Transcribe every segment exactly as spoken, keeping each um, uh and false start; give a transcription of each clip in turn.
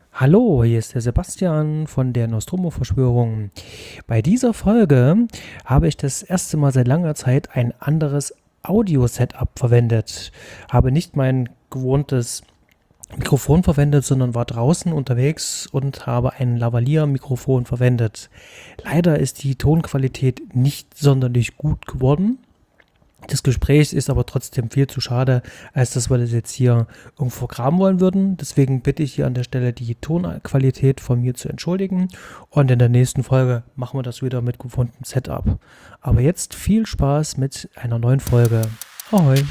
Hallo, hier ist der Sebastian von der Nostromo-Verschwörung. Bei dieser Folge habe ich das erste Mal seit langer Zeit ein anderes Audio-Setup verwendet. Habe nicht mein gewohntes Mikrofon verwendet, sondern war draußen unterwegs und habe ein Lavalier-Mikrofon verwendet. Leider ist die Tonqualität nicht sonderlich gut geworden. Das Gespräch ist aber trotzdem viel zu schade, als dass wir das jetzt hier irgendwo graben wollen würden. Deswegen bitte ich hier an der Stelle die Tonqualität von mir zu entschuldigen. Und in der nächsten Folge machen wir das wieder mit gefundenen Setup. Aber jetzt viel Spaß mit einer neuen Folge. Ahoi!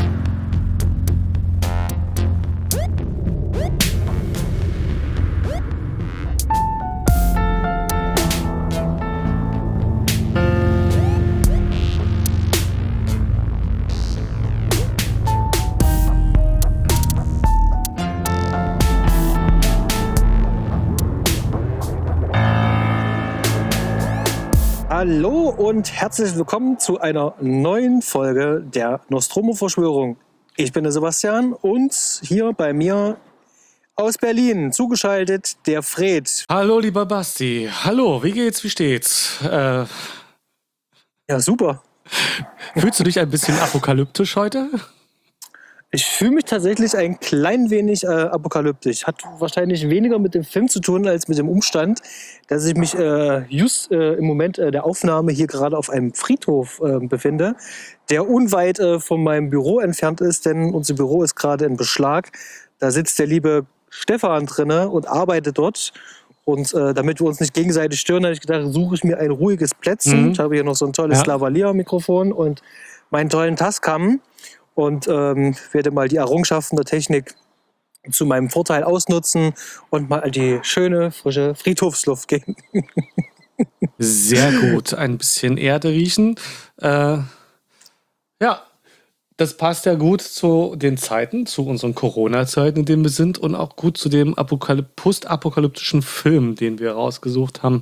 Hallo und herzlich willkommen zu einer neuen Folge der Nostromo-Verschwörung. Ich bin der Sebastian und hier bei mir aus Berlin zugeschaltet der Fred. Hallo, lieber Basti. Hallo, wie geht's, wie steht's? Äh, Ja, super. Fühlst du dich ein bisschen apokalyptisch heute? Ich fühle mich tatsächlich ein klein wenig äh, apokalyptisch. Hat wahrscheinlich weniger mit dem Film zu tun als mit dem Umstand, dass ich mich äh, just äh, im Moment äh, der Aufnahme hier gerade auf einem Friedhof äh, befinde, der unweit äh, von meinem Büro entfernt ist, denn unser Büro ist gerade in Beschlag. Da sitzt der liebe Stefan drinne und arbeitet dort. Und äh, damit wir uns nicht gegenseitig stören, habe ich gedacht, suche ich mir ein ruhiges Plätzchen. Mhm. Ich habe hier noch so ein tolles Ja. Lavalier-Mikrofon und meinen tollen Tascam. Und ähm, werde mal die Errungenschaften der Technik zu meinem Vorteil ausnutzen und mal die schöne, frische Friedhofsluft gehen. Sehr gut. Ein bisschen Erde riechen. Äh, ja, das passt ja gut zu den Zeiten, zu unseren Corona-Zeiten, in denen wir sind, und auch gut zu dem Apokalyp- postapokalyptischen Film, den wir rausgesucht haben.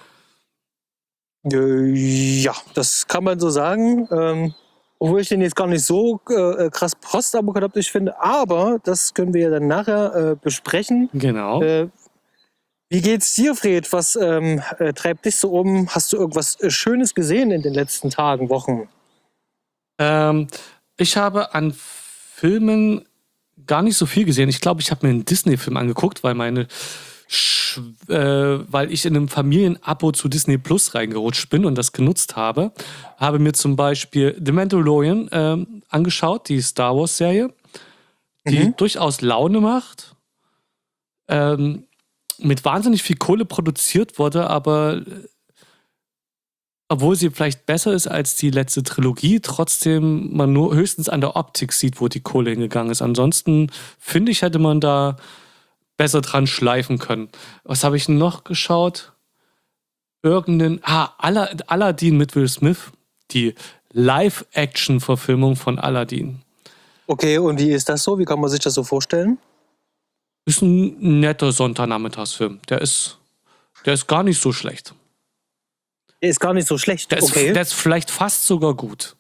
Äh, ja, das kann man so sagen. Ähm, obwohl ich den jetzt gar nicht so äh, krass postapokalyptisch finde. Aber das können wir ja dann nachher äh, besprechen. Genau. Äh, wie geht's dir, Fred? Was ähm, äh, treibt dich so um? Hast du irgendwas äh, Schönes gesehen in den letzten Tagen, Wochen? Ähm, ich habe an Filmen gar nicht so viel gesehen. Ich glaube, ich habe mir einen Disney-Film angeguckt, weil meine Sch äh, weil ich in einem Familienabo zu Disney Plus reingerutscht bin und das genutzt habe. Habe mir zum Beispiel The Mandalorian ähm, angeschaut, die Star Wars-Serie, die Mhm. durchaus Laune macht, ähm, mit wahnsinnig viel Kohle produziert wurde, aber äh, obwohl sie vielleicht besser ist als die letzte Trilogie, trotzdem man nur höchstens an der Optik sieht, wo die Kohle hingegangen ist. Ansonsten finde ich, hätte man da besser dran schleifen können. Was habe ich noch geschaut? Irgendeinen, ah, Alla- Aladdin mit Will Smith. Die Live-Action-Verfilmung von Aladdin. Okay, und wie ist das so? Wie kann man sich das so vorstellen? Ist ein netter Sonntagnachmittagsfilm. Der ist, der ist gar nicht so schlecht. Der ist gar nicht so schlecht. Der ist, Okay. der ist vielleicht fast sogar gut.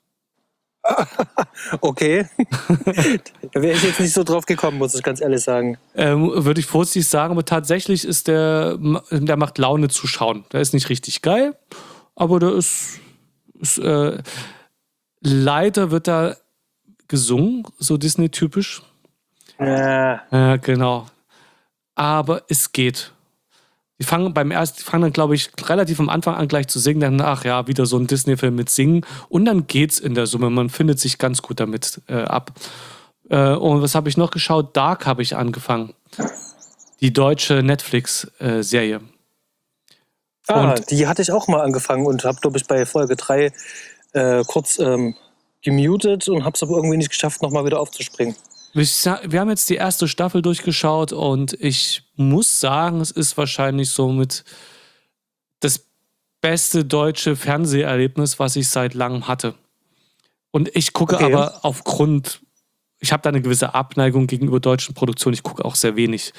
Okay. Da wäre ich jetzt nicht so drauf gekommen, muss ich ganz ehrlich sagen. Ähm, würde ich vorsichtig sagen, aber tatsächlich ist der, der macht Laune zu schauen. Der ist nicht richtig geil, aber der ist, ist äh, leider wird da gesungen, so Disney-typisch. Ja. Ja, genau. Aber es geht. Die fangen beim ersten, die fangen dann, glaube ich, relativ am Anfang an gleich zu singen, dann, ach ja, wieder so ein Disney-Film mit Singen. Und dann geht's in der Summe. Man findet sich ganz gut damit äh, ab. Äh, und was habe ich noch geschaut? Dark habe ich angefangen. Die deutsche Netflix-Serie. Ah, Und die hatte ich auch mal angefangen und habe, glaube ich, bei Folge drei äh, kurz ähm, gemutet und habe es aber irgendwie nicht geschafft, nochmal wieder aufzuspringen. ich sa- wir haben jetzt die erste Staffel durchgeschaut und ich muss sagen, es ist wahrscheinlich somit das beste deutsche Fernseherlebnis, was ich seit langem hatte. Und ich gucke Okay. aber aufgrund, ich habe da eine gewisse Abneigung gegenüber deutschen Produktionen, ich gucke auch sehr wenig.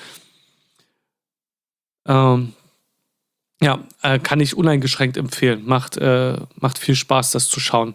Ähm, ja, äh, kann ich uneingeschränkt empfehlen. Macht, äh, macht viel Spaß, das zu schauen.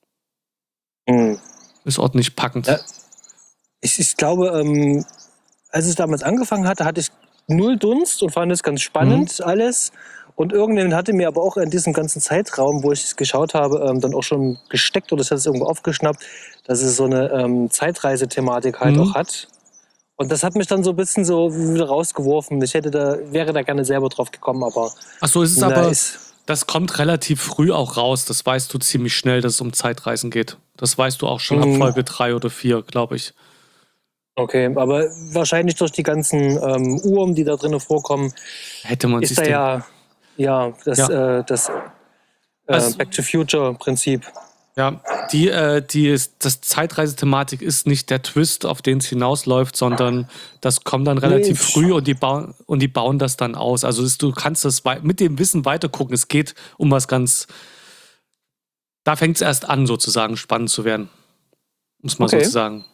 Hm. Ist ordentlich packend. Ja. Ich, ich glaube, ähm, als ich damals angefangen hatte, hatte ich null Dunst und fand es ganz spannend mhm. alles. Und irgendjemand hatte mir aber auch in diesem ganzen Zeitraum, wo ich es geschaut habe, ähm, dann auch schon gesteckt oder ich hatte es irgendwo aufgeschnappt, dass es so eine ähm, Zeitreisethematik halt Mhm. auch hat. Und das hat mich dann so ein bisschen so wieder rausgeworfen. Ich hätte da, wäre da gerne selber drauf gekommen, aber... Ach so, ist es na, aber... ist, Das kommt relativ früh auch raus. Das weißt du ziemlich schnell, dass es um Zeitreisen geht. Das weißt du auch schon ab Mhm. Folge drei oder vier, glaube ich. Okay, aber wahrscheinlich durch die ganzen ähm, Uhren, die da drin vorkommen, Hätte man ist sich da denken. ja, ja das, Ja. Äh, das äh, Also- Back to Future-Prinzip. Ja, die, äh, die ist, das Zeitreisethematik ist nicht der Twist, auf den es hinausläuft, sondern das kommt dann relativ Nee, früh und die, bauen, und die bauen das dann aus. Also ist, du kannst das wei- mit dem Wissen weitergucken. Es geht um was ganz. Da fängt es erst an, sozusagen spannend zu werden. Muss man Okay. sozusagen.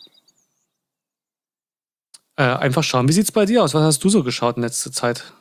Äh, einfach schauen. Wie sieht's bei dir aus? Was hast du so geschaut in letzter Zeit?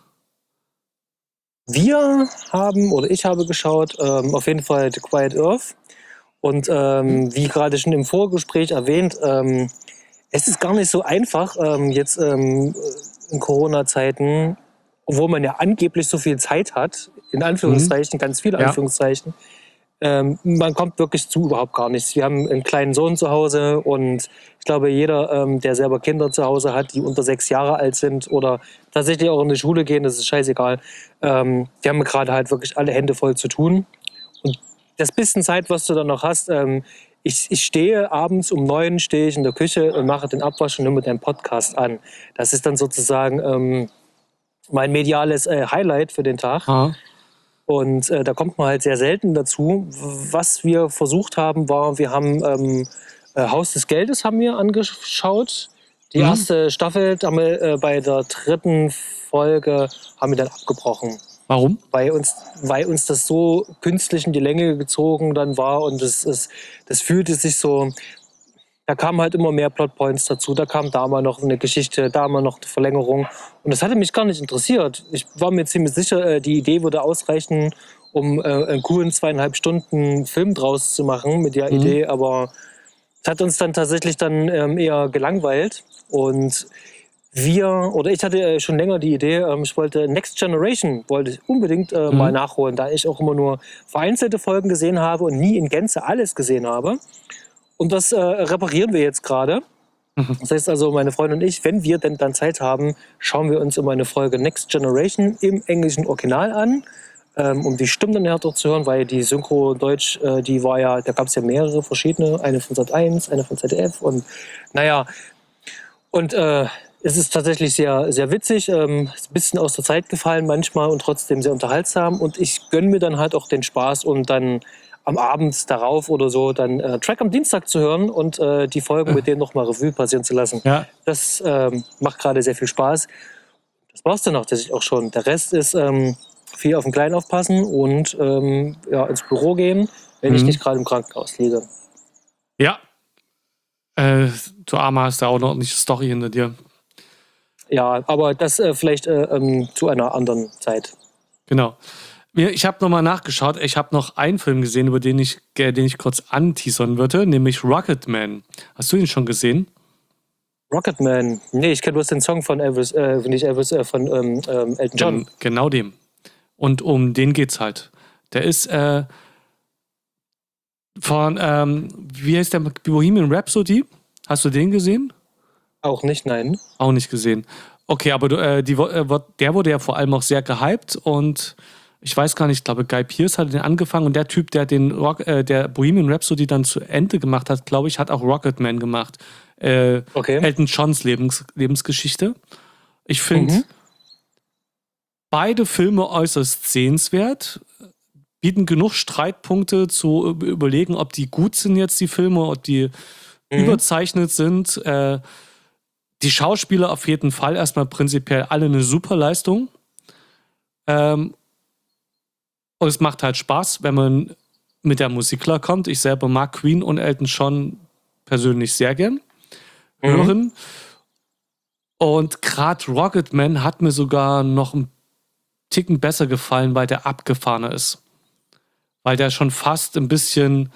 Wir haben, oder ich habe geschaut, ähm, auf jeden Fall The Quiet Earth. Und ähm, wie gerade schon im Vorgespräch erwähnt, ähm, es ist gar nicht so einfach, ähm, jetzt ähm, in Corona-Zeiten, obwohl man ja angeblich so viel Zeit hat, in Anführungszeichen, ganz viele Ja. Anführungszeichen, ähm, man kommt wirklich zu überhaupt gar nichts. Wir haben einen kleinen Sohn zu Hause und ich glaube, jeder, ähm, der selber Kinder zu Hause hat, die unter sechs Jahre alt sind oder tatsächlich auch in die Schule gehen, das ist scheißegal, ähm, die haben gerade halt wirklich alle Hände voll zu tun. Und das bisschen Zeit, was du dann noch hast, ähm, ich, ich stehe abends um neun, stehe ich in der Küche und mache den Abwasch und höre mir deinen Podcast an. Das ist dann sozusagen ähm, mein mediales äh, Highlight für den Tag. Ah. Und äh, da kommt man halt sehr selten dazu. Was wir versucht haben, war, wir haben ähm, äh, Haus des Geldes haben wir angeschaut. Die Mhm. erste Staffel haben wir äh, bei der dritten Folge haben wir dann abgebrochen. Warum? Weil uns, weil uns das so künstlich in die Länge gezogen dann war und das, das, das fühlte sich so, da kamen halt immer mehr Plotpoints dazu, da kam da mal noch eine Geschichte, da mal noch eine Verlängerung und das hatte mich gar nicht interessiert. Ich war mir ziemlich sicher, äh, die Idee würde ausreichen, um äh, einen coolen zweieinhalb Stunden Film draus zu machen mit der Mhm. Idee, aber es hat uns dann tatsächlich dann ähm, eher gelangweilt und wir, oder ich hatte äh, schon länger die Idee, ähm, ich wollte Next Generation, wollte ich unbedingt äh, Mhm. mal nachholen, da ich auch immer nur vereinzelte Folgen gesehen habe und nie in Gänze alles gesehen habe. Und das äh, reparieren wir jetzt gerade. Mhm. Das heißt also, meine Freundin und ich, wenn wir denn dann Zeit haben, schauen wir uns immer eine Folge Next Generation im englischen Original an, ähm, um die Stimmen dann härter zu hören, weil die Synchro Deutsch, äh, die war ja, da gab es ja mehrere verschiedene, eine von Sat eins, eine von Z D F und naja, und äh, es ist tatsächlich sehr, sehr witzig, ähm, ist ein bisschen aus der Zeit gefallen manchmal und trotzdem sehr unterhaltsam. Und ich gönne mir dann halt auch den Spaß und dann am Abend darauf oder so dann äh, Track am Dienstag zu hören und äh, die Folgen mit denen nochmal Revue passieren zu lassen. Ja. Das ähm, macht gerade sehr viel Spaß. Das war's dann auch tatsächlich auch schon. Der Rest ist ähm, viel auf den Kleinen aufpassen und ähm, ja, ins Büro gehen, wenn ich Mhm. nicht gerade im Krankenhaus liege. Ja. Äh, du Armer hast da auch noch nicht Story hinter dir. Ja, aber das äh, vielleicht äh, ähm, zu einer anderen Zeit. Genau. Mir- Ich habe nochmal nachgeschaut. Ich habe noch einen Film gesehen, über den ich, äh, den ich kurz anteasern würde, nämlich Rocketman. Hast du ihn schon gesehen? Rocketman. Nee, ich kenne bloß den Song von Elvis, äh, nicht Elvis, äh, von ähm, ähm, Elton John. Gen genau dem. Und um den geht's halt. Der ist äh, von, ähm, wie heißt der, Bohemian Rhapsody? Hast du den gesehen? Auch nicht, nein. Auch nicht gesehen. Okay, aber du, äh, die, wo- äh, wo- der wurde ja vor allem auch sehr gehypt und ich weiß gar nicht, ich glaube, Guy Pearce hat den angefangen und der Typ, der den Rock, äh, der Bohemian Rhapsody dann zu Ende gemacht hat, glaube ich, hat auch Rocketman gemacht. Äh, Okay. Elton Johns Lebens, Lebensgeschichte. Ich finde Mhm. beide Filme äußerst sehenswert, bieten genug Streitpunkte zu üb- überlegen, ob die gut sind jetzt, die Filme, ob die Mhm. überzeichnet sind. Äh, die Schauspieler auf jeden Fall erstmal prinzipiell alle eine super Leistung. Ähm, und es macht halt Spaß, wenn man mit der Musik klarkommt. Ich selber mag Queen und Elton John persönlich sehr gern Mhm. hören. Und gerade Rocketman hat mir sogar noch einen Ticken besser gefallen, weil der abgefahrener ist. Weil der schon fast ein bisschen,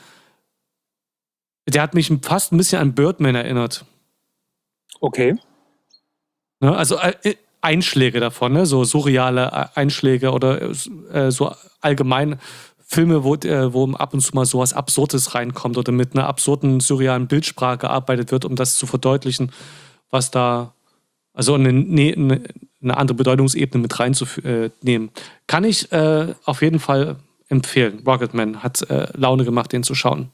der hat mich fast ein bisschen an Birdman erinnert. Okay. Ne? Also äh, Einschläge davon, ne? So surreale Einschläge oder äh, so allgemein Filme, wo, äh, wo ab und zu mal sowas Absurdes reinkommt oder mit einer absurden, surrealen Bildsprache gearbeitet wird, um das zu verdeutlichen, was da, also eine, eine, eine andere Bedeutungsebene mit reinzunehmen. Kann ich äh, auf jeden Fall empfehlen. Rocketman hat äh, Laune gemacht, den zu schauen.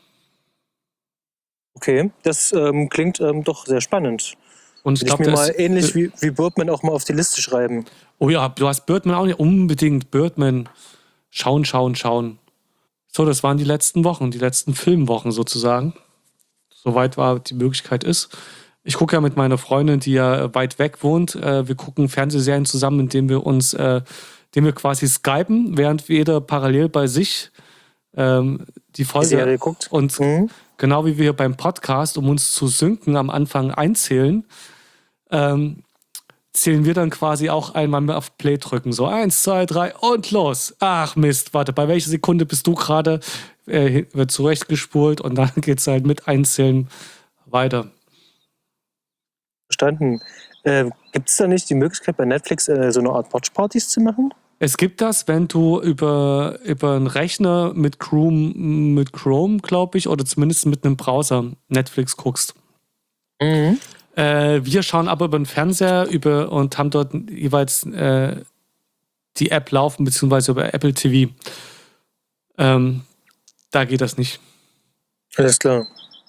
Okay, das ähm, klingt ähm, doch sehr spannend. Und ich Will ich glaube, mir mal das ähnlich wie, wie Birdman auch mal auf die Liste schreiben. Oh ja, du hast Birdman auch nicht unbedingt. Birdman. Schauen, schauen, schauen. So, das waren die letzten Wochen, die letzten Filmwochen sozusagen. Soweit war die Möglichkeit ist. Ich gucke ja mit meiner Freundin, die ja weit weg wohnt. Äh, wir gucken Fernsehserien zusammen, indem wir uns, äh, indem wir quasi skypen, während jeder parallel bei sich ähm, die Folge Die Serie guckt. Und Mhm. genau wie wir beim Podcast, um uns zu synken, am Anfang einzählen, ähm, zählen wir dann quasi auch einmal auf Play drücken. So eins, zwei, drei und los. Ach Mist, warte, bei welcher Sekunde bist du gerade? Äh, wird zurechtgespult und dann geht es halt mit Einzählen weiter. Verstanden. Äh, Gibt es da nicht die Möglichkeit, bei Netflix äh, so eine Art Watchpartys zu machen? Es gibt das, wenn du über, über einen Rechner mit Chrome, mit Chrome, glaube ich, oder zumindest mit einem Browser Netflix guckst. Mhm. Äh, wir schauen aber über den Fernseher über und haben dort jeweils äh, die App laufen, beziehungsweise über Apple T V. Ähm, da geht das nicht. Alles klar.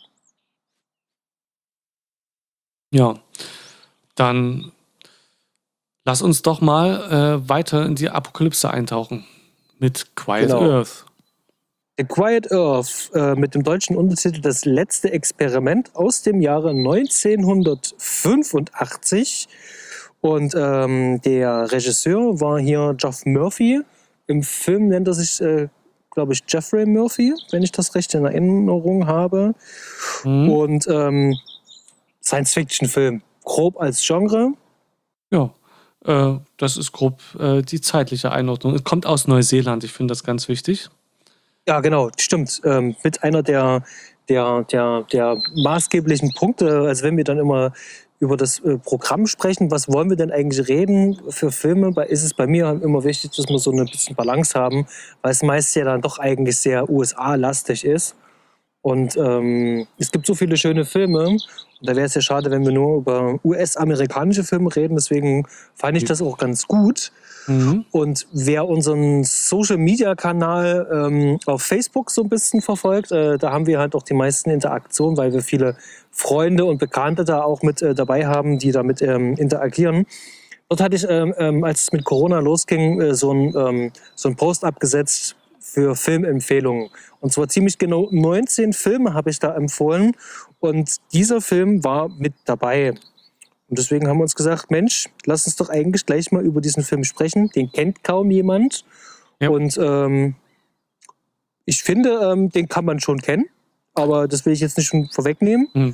Ja, dann lass uns doch mal äh, weiter in die Apokalypse eintauchen mit Quiet Genau. Earth. The Quiet Earth äh, mit dem deutschen Untertitel Das letzte Experiment aus dem Jahre neunzehnhundertfünfundachtzig. Und ähm, der Regisseur war hier Geoff Murphy. Im Film nennt er sich, äh, glaube ich, Jeffrey Murphy, wenn ich das recht in Erinnerung habe. Mhm. Und ähm, Science-Fiction-Film, grob als Genre. Ja, äh, das ist grob äh, die zeitliche Einordnung. Es kommt aus Neuseeland, ich finde das ganz wichtig. Ja, genau, stimmt. Ähm, mit einer der, der, der, der maßgeblichen Punkte, also wenn wir dann immer über das äh, Programm sprechen, was wollen wir denn eigentlich reden für Filme, bei, ist es bei mir immer wichtig, dass wir so eine bisschen Balance haben, weil es meist ja dann doch eigentlich sehr U S A-lastig ist. Und ähm, es gibt so viele schöne Filme. Und da wäre es ja schade, wenn wir nur über U S-amerikanische Filme reden. Deswegen fand ich das auch ganz gut. Mhm. Und wer unseren Social-Media-Kanal ähm, auf Facebook so ein bisschen verfolgt, äh, da haben wir halt auch die meisten Interaktionen, weil wir viele Freunde und Bekannte da auch mit äh, dabei haben, die damit ähm, interagieren. Dort hatte ich, ähm, ähm, als es mit Corona losging, äh, so ein ähm, so ein Post abgesetzt für Filmempfehlungen. Und zwar ziemlich genau neunzehn Filme habe ich da empfohlen. Und dieser Film war mit dabei. Und deswegen haben wir uns gesagt, Mensch, lass uns doch eigentlich gleich mal über diesen Film sprechen. Den kennt kaum jemand. Ja. Und ähm, ich finde, ähm, den kann man schon kennen. Aber das will ich jetzt nicht schon vorwegnehmen. Mhm.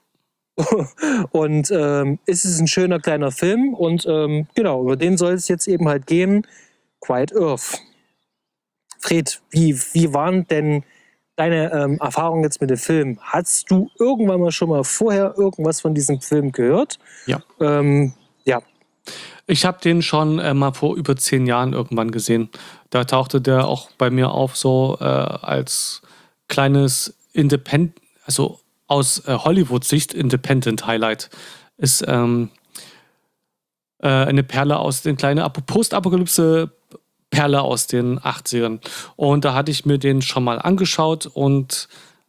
Und ähm, es ist ein schöner kleiner Film. Und ähm, genau, über den soll es jetzt eben halt gehen. Quiet Earth. Fred, wie, wie waren denn deine ähm, Erfahrungen jetzt mit dem Film? Hast du irgendwann mal schon mal vorher irgendwas von diesem Film gehört? Ja. Ähm, ja. Ich habe den schon äh, mal vor über zehn Jahren irgendwann gesehen. Da tauchte der auch bei mir auf, so äh, als kleines Independent, also aus äh, Hollywood-Sicht Independent Highlight. Ist ähm, äh, eine Perle aus den kleinen Ap- Postapokalypse Perle aus den achtzigern. Und da hatte ich mir den schon mal angeschaut und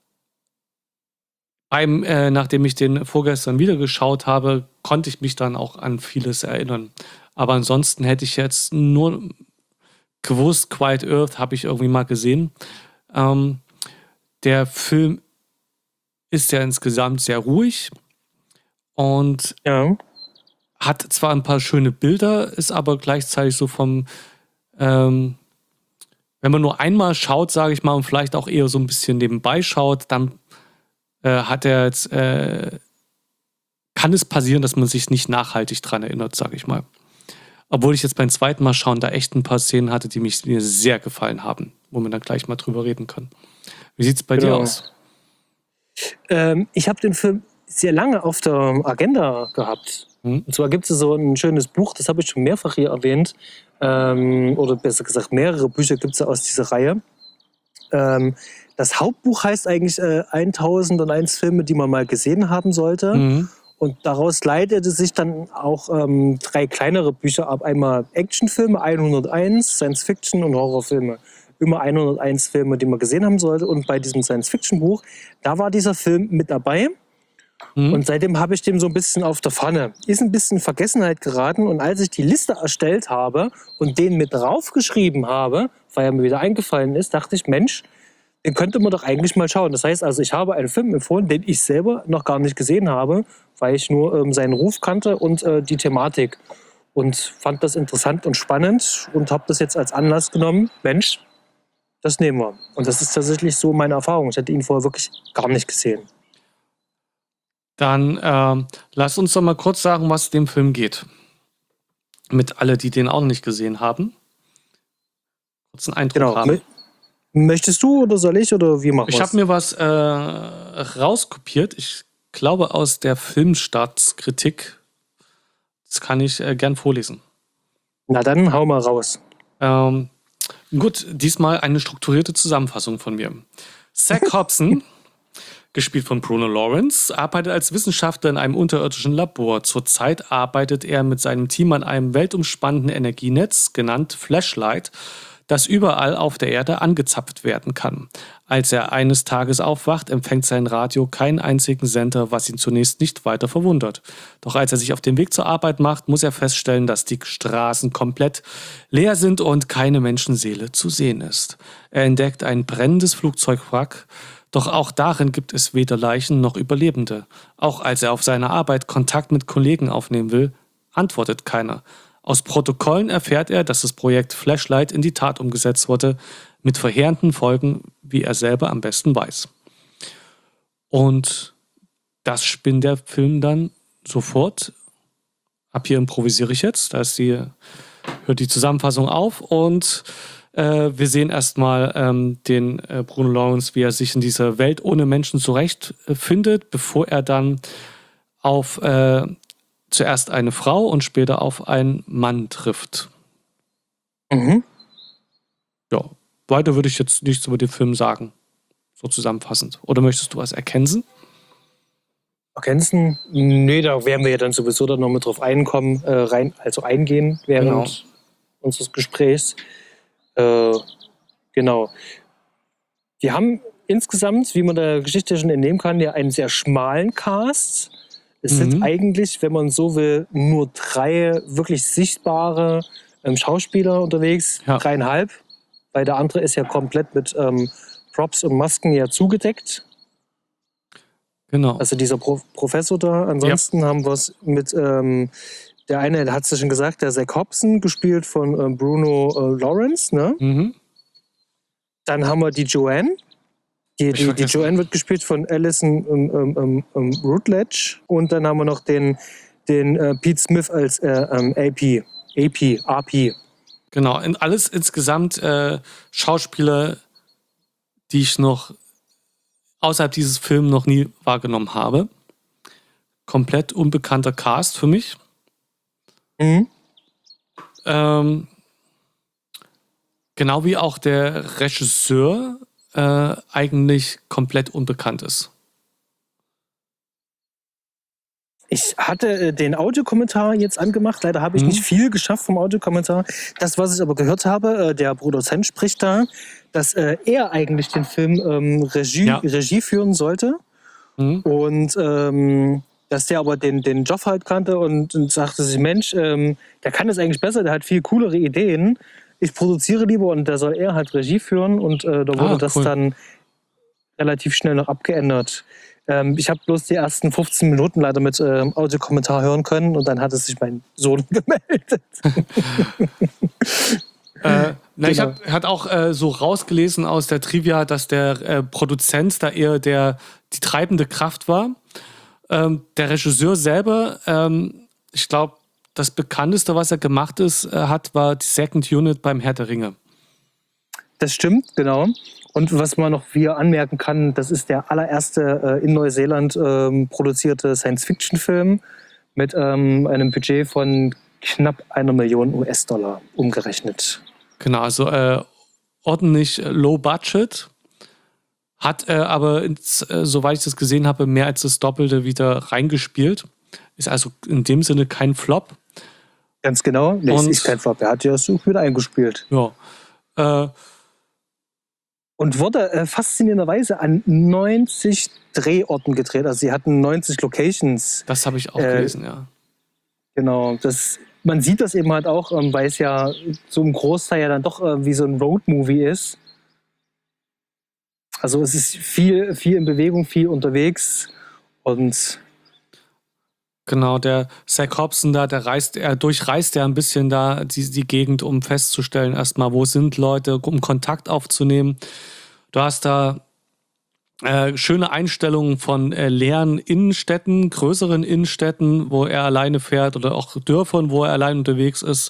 beim, äh, nachdem ich den vorgestern wieder geschaut habe, konnte ich mich dann auch an vieles erinnern. Aber ansonsten hätte ich jetzt nur gewusst, Quiet Earth habe ich irgendwie mal gesehen. Ähm, der Film ist ja insgesamt sehr ruhig und Ja. hat zwar ein paar schöne Bilder, ist aber gleichzeitig so vom Ähm, wenn man nur einmal schaut, sage ich mal, und vielleicht auch eher so ein bisschen nebenbei schaut, dann äh, hat er jetzt, äh, kann es passieren, dass man sich nicht nachhaltig dran erinnert, sage ich mal. Obwohl ich jetzt beim zweiten Mal schauen da echt ein paar Szenen hatte, die mich, mir sehr gefallen haben, wo wir dann gleich mal drüber reden können. Wie sieht es bei dir Genau. aus? Ähm, ich habe den Film sehr lange auf der Agenda gehabt. Hm? Und zwar gibt es so ein schönes Buch, das habe ich schon mehrfach hier erwähnt, ähm, oder besser gesagt mehrere Bücher gibt es aus dieser Reihe. Ähm, das Hauptbuch heißt eigentlich äh, tausendundeins Filme, die man mal gesehen haben sollte. Mhm. Und daraus leitete sich dann auch ähm, drei kleinere Bücher ab. Einmal Actionfilme, hunderteins, Science-Fiction und Horrorfilme. Immer hunderteins Filme, die man gesehen haben sollte. Und bei diesem Science-Fiction-Buch, da war dieser Film mit dabei. Mhm. Und seitdem habe ich den so ein bisschen auf der Pfanne. Ist ein bisschen in Vergessenheit geraten. Und als ich die Liste erstellt habe und den mit draufgeschrieben habe, weil er mir wieder eingefallen ist, dachte ich, Mensch, den könnte man doch eigentlich mal schauen. Das heißt also, ich habe einen Film empfohlen, den ich selber noch gar nicht gesehen habe, weil ich nur ähm, seinen Ruf kannte und äh, die Thematik. Und fand das interessant und spannend und habe das jetzt als Anlass genommen. Mensch, das nehmen wir. Und das ist tatsächlich so meine Erfahrung. Ich hätte ihn vorher wirklich gar nicht gesehen. Dann ähm, lass uns doch mal kurz sagen, was dem Film geht. Mit alle, die den auch noch nicht gesehen haben. Kurz einen Eindruck Genau. haben. Mö- Möchtest du oder soll ich oder wie machen Ich wir habe mir was äh, rauskopiert. Ich glaube aus der Filmstartskritik. Das kann ich äh, gern vorlesen. Na dann, hau mal raus. Ähm, gut, diesmal eine strukturierte Zusammenfassung von mir. Zack Hobson, gespielt von Bruno Lawrence, arbeitet als Wissenschaftler in einem unterirdischen Labor. Zurzeit arbeitet er mit seinem Team an einem weltumspannenden Energienetz, genannt Flashlight, das überall auf der Erde angezapft werden kann. Als er eines Tages aufwacht, empfängt sein Radio keinen einzigen Sender, was ihn zunächst nicht weiter verwundert. Doch als er sich auf den Weg zur Arbeit macht, muss er feststellen, dass die Straßen komplett leer sind und keine Menschenseele zu sehen ist. Er entdeckt ein brennendes Flugzeugwrack, doch auch darin gibt es weder Leichen noch Überlebende. Auch als er auf seiner Arbeit Kontakt mit Kollegen aufnehmen will, antwortet keiner. Aus Protokollen erfährt er, dass das Projekt Flashlight in die Tat umgesetzt wurde, mit verheerenden Folgen, wie er selber am besten weiß. Und das spinnt der Film dann sofort. Ab hier improvisiere ich jetzt, da ist die, hört die Zusammenfassung auf und äh, wir sehen erstmal ähm, den äh, Bruno Lawrence, wie er sich in dieser Welt ohne Menschen zurechtfindet, bevor er dann auf äh, zuerst eine Frau und später auf einen Mann trifft. Mhm. Ja, weiter würde ich jetzt nichts über den Film sagen, so zusammenfassend. Oder möchtest du was erkennen? Ergänzen? Nee, da werden wir ja dann sowieso dann noch mit drauf einkommen, äh, rein, also eingehen während Genau. unseres Gesprächs. Äh, genau. Die haben insgesamt, wie man der Geschichte schon entnehmen kann, ja einen sehr schmalen Cast. Es sind Mhm. eigentlich, wenn man so will, nur drei wirklich sichtbare ähm, Schauspieler unterwegs, Ja. dreieinhalb, weil der andere ist ja komplett mit ähm, Props und Masken ja zugedeckt. Genau. Also dieser Pro Professor da. Ansonsten haben wir es mit, ähm, der eine, der hat es ja schon gesagt, der Zack Hobson, gespielt von ähm, Bruno äh, Lawrence. Ne? Mhm. Dann haben wir die Joanne. Die, Ich die, die vergessen. Joanne wird gespielt von Alison ähm, ähm, ähm, ähm, Rutledge. Und dann haben wir noch den, den äh, Pete Smith als äh, ähm, A P. A P, R P. Genau. In alles insgesamt äh, Schauspieler, die ich noch außerhalb dieses Films noch nie wahrgenommen habe. Komplett unbekannter Cast für mich. Mhm. Ähm, genau wie auch der Regisseur äh, eigentlich komplett unbekannt ist. Ich hatte äh, den Audiokommentar jetzt angemacht. Leider habe ich Mhm. nicht viel geschafft vom Audiokommentar. Das, was ich aber gehört habe, äh, der Produzent spricht da, dass äh, er eigentlich den Film ähm, Regie, Ja. Regie führen sollte. Mhm. Und ähm, dass der aber den, den Job halt kannte und, und sagte sich, Mensch, ähm, der kann das eigentlich besser, der hat viel coolere Ideen. Ich produziere lieber und da soll er halt Regie führen. Und äh, da wurde Ah, das cool. dann relativ schnell noch abgeändert. Ähm, ich habe bloß die ersten fünfzehn Minuten leider mit ähm, Audiokommentar hören können und dann hatte sich mein Sohn gemeldet. Äh, na, ich Genau. habe hat auch äh, so rausgelesen aus der Trivia, dass der äh, Produzent da eher der, die treibende Kraft war. Ähm, der Regisseur selber, ähm, ich glaube, das bekannteste, was er gemacht ist, äh, hat, war die Second Unit beim Herr der Ringe. Das stimmt, genau. Und was man noch hier anmerken kann, das ist der allererste äh, in Neuseeland ähm, produzierte Science-Fiction-Film mit ähm, einem Budget von knapp einer Million U S-Dollar umgerechnet. Genau, also äh, ordentlich low budget. Hat äh, aber, ins, äh, soweit ich das gesehen habe, mehr als das Doppelte wieder reingespielt. Ist also in dem Sinne kein Flop. Ganz genau. Nee, es ist kein Flop. Er hat ja so wieder eingespielt. Ja. Äh, Und wurde äh, faszinierenderweise an neunzig Drehorten gedreht. Also sie hatten neunzig Locations. Das habe ich auch äh, gelesen, ja. Genau. Das, man sieht das eben halt auch, ähm, weil es ja so im Großteil ja dann doch äh, wie so ein Roadmovie ist. Also es ist viel, viel in Bewegung, viel unterwegs und genau, der Zack Hobson da, der reist, er durchreist ja ein bisschen da die, die Gegend, um festzustellen, erstmal, wo sind Leute, um Kontakt aufzunehmen. Du hast da äh, schöne Einstellungen von äh, leeren Innenstädten, größeren Innenstädten, wo er alleine fährt oder auch Dörfern, wo er allein unterwegs ist.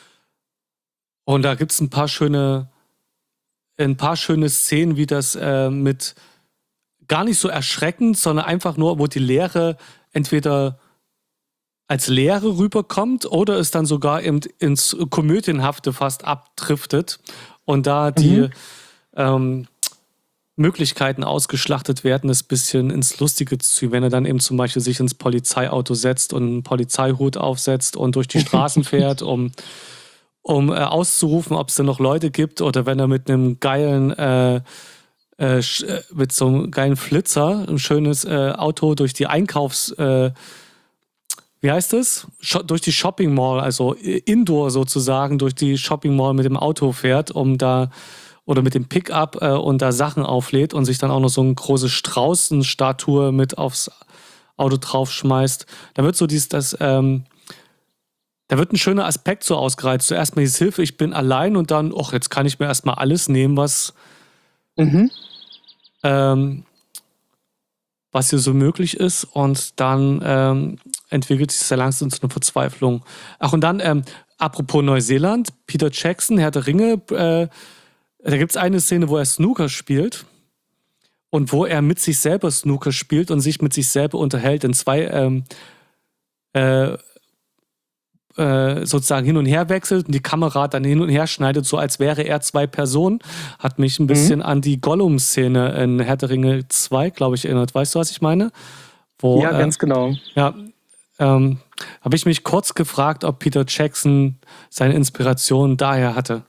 Und da gibt es ein paar schöne ein paar schöne Szenen, wie das äh, mit gar nicht so erschreckend, sondern einfach nur, wo die Leere entweder als Leere rüberkommt oder es dann sogar eben ins Komödienhafte fast abdriftet und da die Mhm. ähm, Möglichkeiten ausgeschlachtet werden, das bisschen ins Lustige zu ziehen, wenn er dann eben zum Beispiel sich ins Polizeiauto setzt und einen Polizeihut aufsetzt und durch die Straßen fährt, um um äh, auszurufen, ob es denn noch Leute gibt, oder wenn er mit einem geilen, äh, äh, sch- äh, mit so einem geilen Flitzer, ein schönes äh, Auto durch die Einkaufs, äh, wie heißt das? Scho- durch die Shopping Mall, also äh, Indoor sozusagen, durch die Shopping Mall mit dem Auto fährt, um da, oder mit dem Pickup äh, und da Sachen auflädt und sich dann auch noch so eine große Straußenstatue mit aufs Auto draufschmeißt. Da wird so dieses, das, ähm, Da wird ein schöner Aspekt so ausgereizt. Zuerst mal diese Hilfe, ich bin allein und dann, ach, jetzt kann ich mir erstmal alles nehmen, was, Mhm. ähm, was hier so möglich ist. Und dann ähm, entwickelt sich sehr langsam zu einer Verzweiflung. Ach, und dann, ähm, apropos Neuseeland, Peter Jackson, Herr der Ringe, äh, da gibt es eine Szene, wo er Snooker spielt und wo er mit sich selber Snooker spielt und sich mit sich selber unterhält in zwei ähm, äh, äh, sozusagen hin und her wechselt und die Kamera dann hin und her schneidet, so als wäre er zwei Personen, hat mich ein bisschen an die Gollum-Szene in Herr der Ringe zwei, glaube ich, erinnert. Weißt du, was ich meine? Wo, Ja, äh, ganz genau. ja, ähm, habe ich mich kurz gefragt, ob Peter Jackson seine Inspiration daher hatte.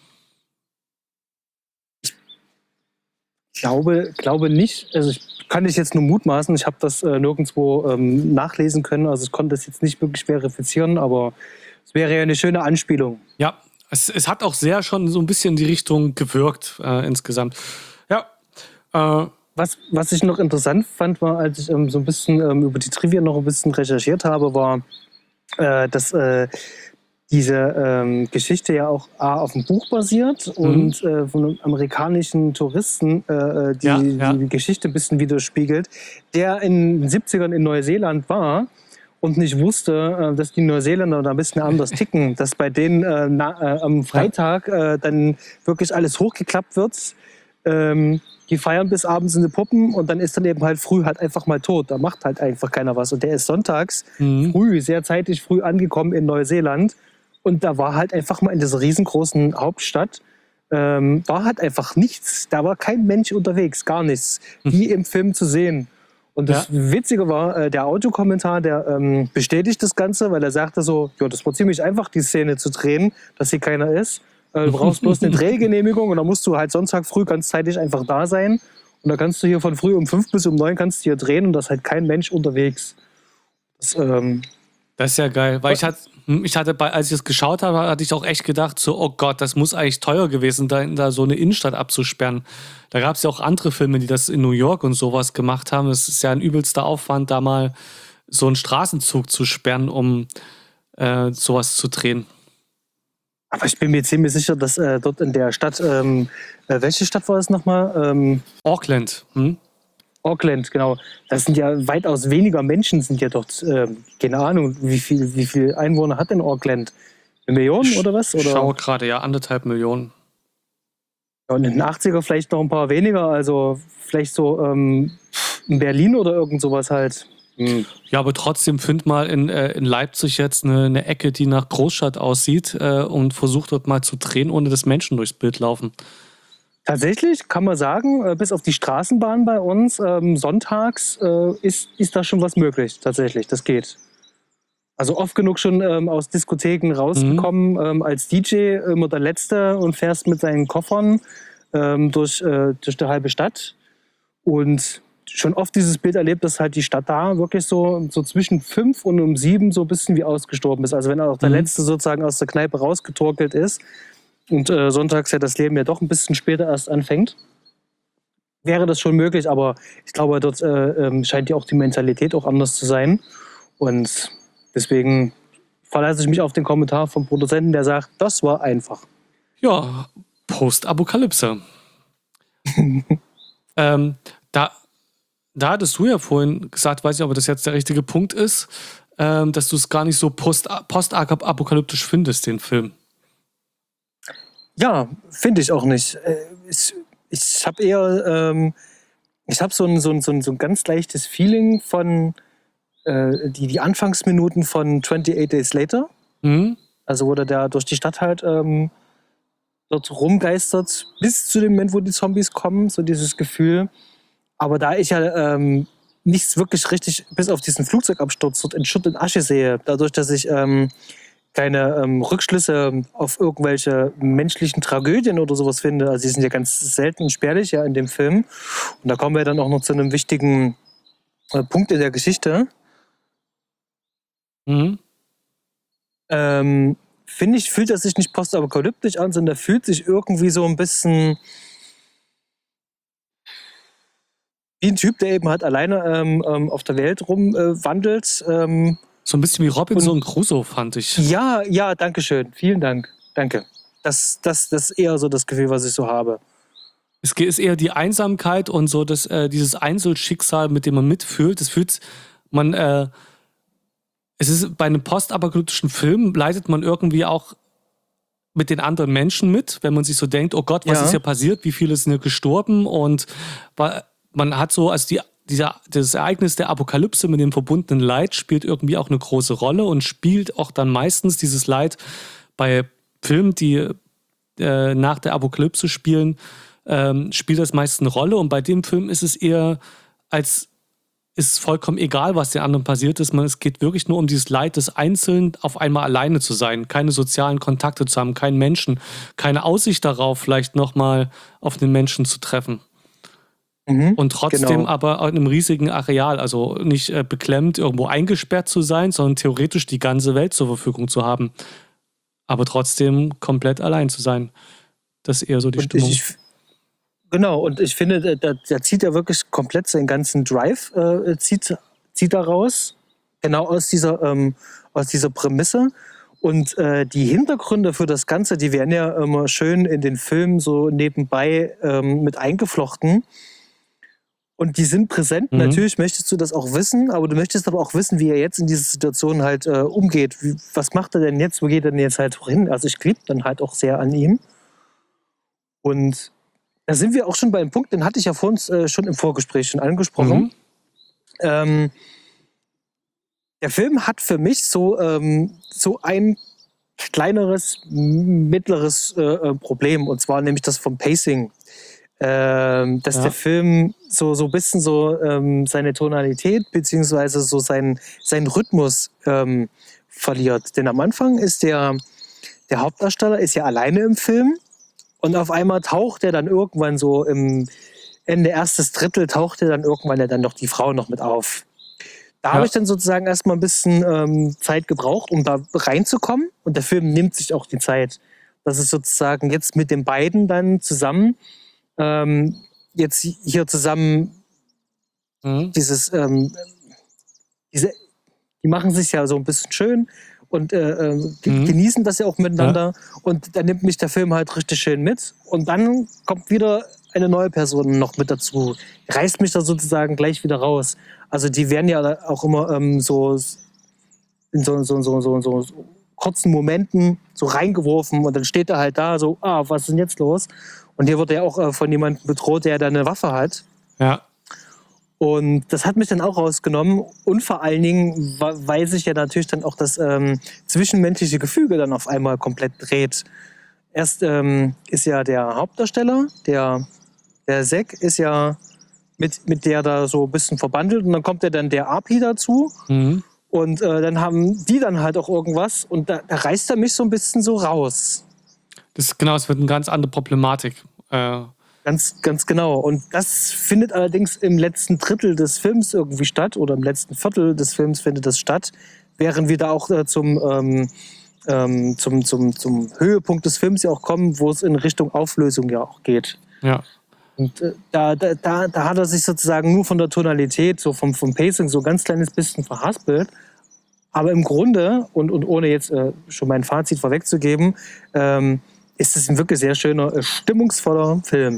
Ich glaube, glaube nicht. Also ich kann ich jetzt nur mutmaßen. Ich habe das äh, nirgendwo ähm, nachlesen können. Also ich konnte das jetzt nicht wirklich verifizieren, aber es wäre ja eine schöne Anspielung. Ja, es, es hat auch sehr schon so ein bisschen in die Richtung gewirkt äh, insgesamt. Ja, äh, Was, was ich noch interessant fand, war, als ich ähm, so ein bisschen ähm, über die Trivia noch ein bisschen recherchiert habe, war, äh, dass äh, diese ähm, Geschichte ja auch A, auf dem Buch basiert und äh, von einem amerikanischen Touristen äh, die, Ja, ja. die Geschichte ein bisschen widerspiegelt, der in den siebzigern in Neuseeland war und nicht wusste, äh, dass die Neuseeländer da ein bisschen anders ticken, dass bei denen äh, na, äh, am Freitag äh, dann wirklich alles hochgeklappt wird. Ähm, die feiern bis abends in die Puppen und dann ist dann eben halt früh halt einfach mal tot. Da macht halt einfach keiner was. Und der ist sonntags Mhm. früh, sehr zeitig früh angekommen in Neuseeland. Und da war halt einfach mal in dieser riesengroßen Hauptstadt, ähm, war halt einfach nichts. Da war kein Mensch unterwegs, gar nichts. Wie im Film zu sehen. Und das Ja. Witzige war, äh, der Audiokommentar, der ähm, bestätigt das Ganze, weil er sagte so, ja, das war ziemlich einfach, die Szene zu drehen, dass hier keiner ist. Äh, du brauchst bloß eine Drehgenehmigung und dann musst du halt Sonntag früh ganz zeitig einfach da sein. Und da kannst du hier von früh um fünf bis um neun kannst du hier drehen und da ist halt kein Mensch unterwegs. Das, ähm, Das ist ja geil, weil ich hatte, ich hatte bei, als ich es geschaut habe, hatte ich auch echt gedacht, so, oh Gott, das muss eigentlich teuer gewesen sein, da so eine Innenstadt abzusperren. Da gab es ja auch andere Filme, die das in New York und sowas gemacht haben. Es ist ja ein übelster Aufwand, da mal so einen Straßenzug zu sperren, um äh, sowas zu drehen. aber ich bin mir ziemlich sicher, dass äh, dort in der Stadt, ähm, äh, welche Stadt war es nochmal? Ähm, Auckland, hm? Auckland, genau. Das sind ja weitaus weniger Menschen, sind ja dort, ähm, keine Ahnung, wie viel, wie viel Einwohner hat denn Auckland? Eine Million oder was? Ich Oder? schaue gerade, ja, anderthalb Millionen. Ja, und in den achtziger vielleicht noch ein paar weniger, also vielleicht so ähm, in Berlin oder irgend sowas halt. Hm. Ja, aber trotzdem find mal in, äh, in Leipzig jetzt eine, eine Ecke, die nach Großstadt aussieht äh, und versucht dort mal zu drehen, ohne dass Menschen durchs Bild laufen. Tatsächlich kann man sagen, äh, bis auf die Straßenbahn bei uns, ähm, sonntags äh, ist, ist da schon was möglich. Tatsächlich, das geht. Also oft genug schon ähm, aus Diskotheken rausgekommen, ähm, als D J immer der Letzte und fährst mit seinen Koffern ähm, durch, äh, durch die halbe Stadt. Und schon oft dieses Bild erlebt, dass halt die Stadt da wirklich so, so zwischen fünf und um sieben so ein bisschen wie ausgestorben ist. Also wenn auch der Mhm. Letzte sozusagen aus der Kneipe rausgetorkelt ist und äh, sonntags ja das Leben ja doch ein bisschen später erst anfängt, wäre das schon möglich. Aber ich glaube, dort äh, ähm, scheint ja auch die Mentalität auch anders zu sein. Und deswegen verlasse ich mich auf den Kommentar vom Produzenten, der sagt, das war einfach. Ja, Postapokalypse. ähm, da, da hattest du ja vorhin gesagt, weiß ich, ob das jetzt der richtige Punkt ist, ähm, dass du es gar nicht so post, postapokalyptisch findest, den Film. Ja, finde ich auch nicht. Äh, Ich, ich habe eher, ähm, ich habe so ein, so, ein, so, ein, so ein ganz leichtes Feeling von äh, die, die Anfangsminuten von twenty-eight Days Later. Mhm. Also wo der da durch die Stadt halt ähm, dort rumgeistert, bis zu dem Moment, wo die Zombies kommen, so dieses Gefühl. Aber da ich ja ähm, nichts wirklich richtig, bis auf diesen Flugzeugabsturz dort in Schutt und Asche sehe, dadurch, dass ich ähm, keine ähm, Rückschlüsse auf irgendwelche menschlichen Tragödien oder sowas finde, also die sind ja ganz selten und spärlich ja in dem Film. Und da kommen wir dann auch noch zu einem wichtigen äh, Punkt in der Geschichte. Mhm. Ähm, finde ich, fühlt er sich nicht postapokalyptisch an, sondern er fühlt sich irgendwie so ein bisschen wie ein Typ, der eben halt alleine ähm, ähm, auf der Welt rumwandelt. Äh, ähm, So ein bisschen wie Robinson Crusoe, fand ich. ja, ja, danke schön. Vielen Dank. Danke. Das, das, das ist eher so das Gefühl, was ich so habe. Es ist eher die Einsamkeit und so das, äh, dieses Einzelschicksal, mit dem man mitfühlt. Das fühlt man, äh, es ist bei einem postapokalyptischen Film, leidet man irgendwie auch mit den anderen Menschen mit, wenn man sich so denkt, oh Gott, was Ja. ist hier passiert, wie viele sind hier gestorben und man hat so, also die, dieser, das Ereignis der Apokalypse mit dem verbundenen Leid spielt irgendwie auch eine große Rolle und spielt auch dann meistens dieses Leid bei Filmen, die äh, nach der Apokalypse spielen, ähm, spielt das meist eine Rolle und bei dem Film ist es eher als ist es vollkommen egal, was den anderen passiert ist. Man, es geht wirklich nur um dieses Leid des Einzelnen, auf einmal alleine zu sein, keine sozialen Kontakte zu haben, keinen Menschen, keine Aussicht darauf, vielleicht nochmal auf den Menschen zu treffen. Mhm, Und trotzdem genau. aber in einem riesigen Areal, also nicht äh, beklemmt irgendwo eingesperrt zu sein, sondern theoretisch die ganze Welt zur Verfügung zu haben. Aber trotzdem komplett allein zu sein. Das ist eher so die Und Stimmung. ich, ich, genau, und ich finde, der, der, der zieht ja wirklich komplett seinen ganzen Drive, äh, zieht, zieht er raus, genau aus dieser, ähm, aus dieser Prämisse. Und äh, die Hintergründe für das Ganze, die werden ja immer schön in den Filmen so nebenbei ähm, mit eingeflochten. Und die sind präsent. Mhm. Natürlich möchtest du das auch wissen, aber du möchtest aber auch wissen, wie er jetzt in dieser Situation halt äh, umgeht. Wie, was macht er denn jetzt? Wo geht er denn jetzt halt hin? Also ich klebe dann halt auch sehr an ihm. Und da sind wir auch schon bei einem Punkt, den hatte ich ja vor uns äh, schon im Vorgespräch schon angesprochen. Mhm. Ähm, der Film hat für mich so, ähm, so ein kleineres, mittleres äh, Problem, und zwar nämlich das vom Pacing. Ähm, dass Ja. der Film so so ein bisschen so ähm, seine Tonalität beziehungsweise so seinen, seinen Rhythmus ähm, verliert. Denn am Anfang ist der, der Hauptdarsteller ist ja alleine im Film und auf einmal taucht er dann irgendwann so im Ende erstes Drittel taucht er dann irgendwann ja dann noch die Frau noch mit auf. Da Ja. habe ich dann sozusagen erstmal ein bisschen ähm, Zeit gebraucht, um da reinzukommen, und der Film nimmt sich auch die Zeit. Das ist sozusagen jetzt mit den beiden dann zusammen Ähm, jetzt hier zusammen Mhm. dieses, ähm, diese, die machen sich ja so ein bisschen schön und äh, äh, ge- Mhm. genießen das ja auch miteinander, und dann nimmt mich der Film halt richtig schön mit, und dann kommt wieder eine neue Person noch mit dazu, reißt mich da sozusagen gleich wieder raus. Also die werden ja auch immer ähm, so in so, so, so, so, so, so kurzen Momenten so reingeworfen, und dann steht er halt da so, ah, was ist denn jetzt los? Und hier wird er auch äh, von jemandem bedroht, der da eine Waffe hat. Ja. Und das hat mich dann auch rausgenommen. Und vor allen Dingen, weil sich ja natürlich dann auch das ähm, zwischenmenschliche Gefüge dann auf einmal komplett dreht. Erst ähm, ist ja der Hauptdarsteller, der, der Zack, ist ja mit, mit der da so ein bisschen verbandelt. Und dann kommt ja dann der Api dazu. Mhm. Und äh, dann haben die dann halt auch irgendwas. Und da, da reißt er mich so ein bisschen so raus. Das ist genau, es wird eine ganz andere Problematik. Äh, Ganz, ganz genau. Und das findet allerdings im letzten Drittel des Films irgendwie statt. Oder im letzten Viertel des Films findet das statt. Während wir da auch äh, zum, ähm, ähm, zum, zum, zum Höhepunkt des Films ja auch kommen, wo es in Richtung Auflösung ja auch geht. ja. Und äh, da, da, da, da hat er sich sozusagen nur von der Tonalität, so vom, vom Pacing so ein ganz kleines bisschen verhaspelt. Aber im Grunde, und, und ohne jetzt äh, schon mein Fazit vorwegzugeben, ähm, ist es ein wirklich sehr schöner, äh, stimmungsvoller Film.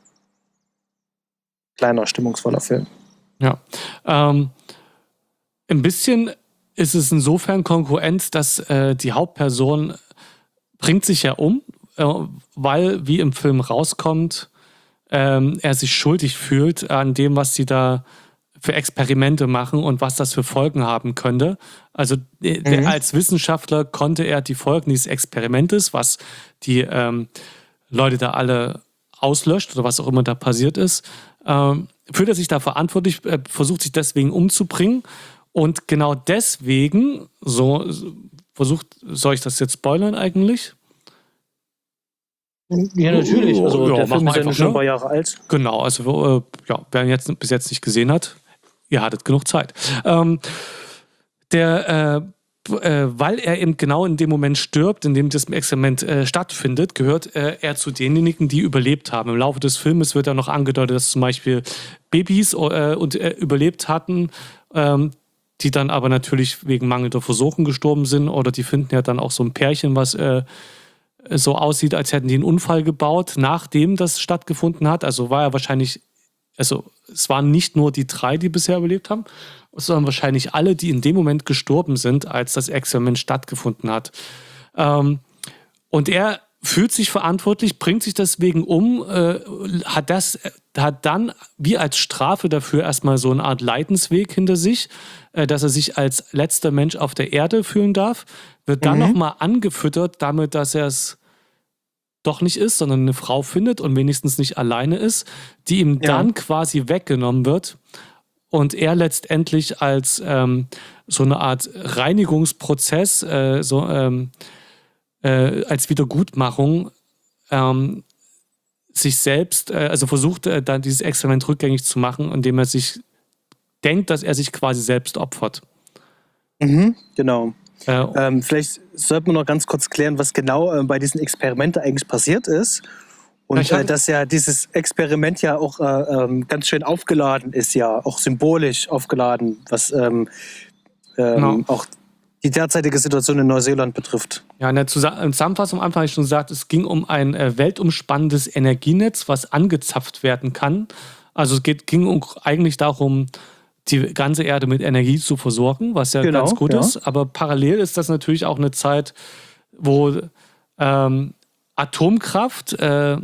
Kleiner, stimmungsvoller Film. Ja. Ähm, ein bisschen ist es insofern Konkurrenz, dass äh, die Hauptperson bringt sich ja um, äh, weil, wie im Film rauskommt, ähm, er sich schuldig fühlt an dem, was sie da für Experimente machen und was das für Folgen haben könnte. Also äh, der, Mhm. als Wissenschaftler konnte er die Folgen dieses Experimentes, was die ähm, Leute da alle auslöscht oder was auch immer da passiert ist, ähm, fühlt er sich da verantwortlich, äh, versucht sich deswegen umzubringen. Und genau deswegen, so versucht, soll ich das jetzt spoilern eigentlich? Ja, natürlich. Also Ja, der machen Film wir ist ja einfach, schon ne? ein paar Jahre alt. Genau, also äh, ja, wer ihn jetzt bis jetzt nicht gesehen hat, ihr hattet genug Zeit. Ähm, der, äh, äh, weil er eben genau in dem Moment stirbt, in dem das Experiment äh, stattfindet, gehört äh, er zu denjenigen, die überlebt haben. Im Laufe des Filmes wird dann noch angedeutet, dass zum Beispiel Babys äh, und, äh, überlebt hatten, ähm, die dann aber natürlich wegen mangelnder Versorgung gestorben sind, oder die finden ja dann auch so ein Pärchen, was äh, so aussieht, als hätten die einen Unfall gebaut, nachdem das stattgefunden hat. Also war er wahrscheinlich, also es waren nicht nur die drei, die bisher überlebt haben, sondern wahrscheinlich alle, die in dem Moment gestorben sind, als das Experiment stattgefunden hat. Ähm, und er fühlt sich verantwortlich, bringt sich deswegen um, äh, hat das, hat dann wie als Strafe dafür erstmal so eine Art Leidensweg hinter sich, äh, dass er sich als letzter Mensch auf der Erde fühlen darf, wird dann Mhm. nochmal angefüttert damit, dass er es doch nicht ist, sondern eine Frau findet und wenigstens nicht alleine ist, die ihm Ja. dann quasi weggenommen wird und er letztendlich als ähm, so eine Art Reinigungsprozess, äh, so ähm, äh, als Wiedergutmachung ähm, sich selbst, äh, also versucht äh, dann dieses Experiment rückgängig zu machen, indem er sich denkt, dass er sich quasi selbst opfert. Mhm. Genau. Äh, Ähm, vielleicht sollten wir noch ganz kurz klären, was genau äh, bei diesen Experimenten eigentlich passiert ist. Und Ich hab- äh, dass ja dieses Experiment ja auch äh, ähm, ganz schön aufgeladen ist, ja, auch symbolisch aufgeladen, was ähm, ähm, Genau. auch die derzeitige Situation in Neuseeland betrifft. Ja, in der Zusa- in Zusammenfassung am Anfang habe ich schon gesagt, es ging um ein äh, weltumspannendes Energienetz, was angezapft werden kann. Also es geht, ging um, eigentlich darum, die ganze Erde mit Energie zu versorgen, was ja Genau, ganz gut ja. ist. Aber parallel ist das natürlich auch eine Zeit, wo ähm, Atomkraft äh,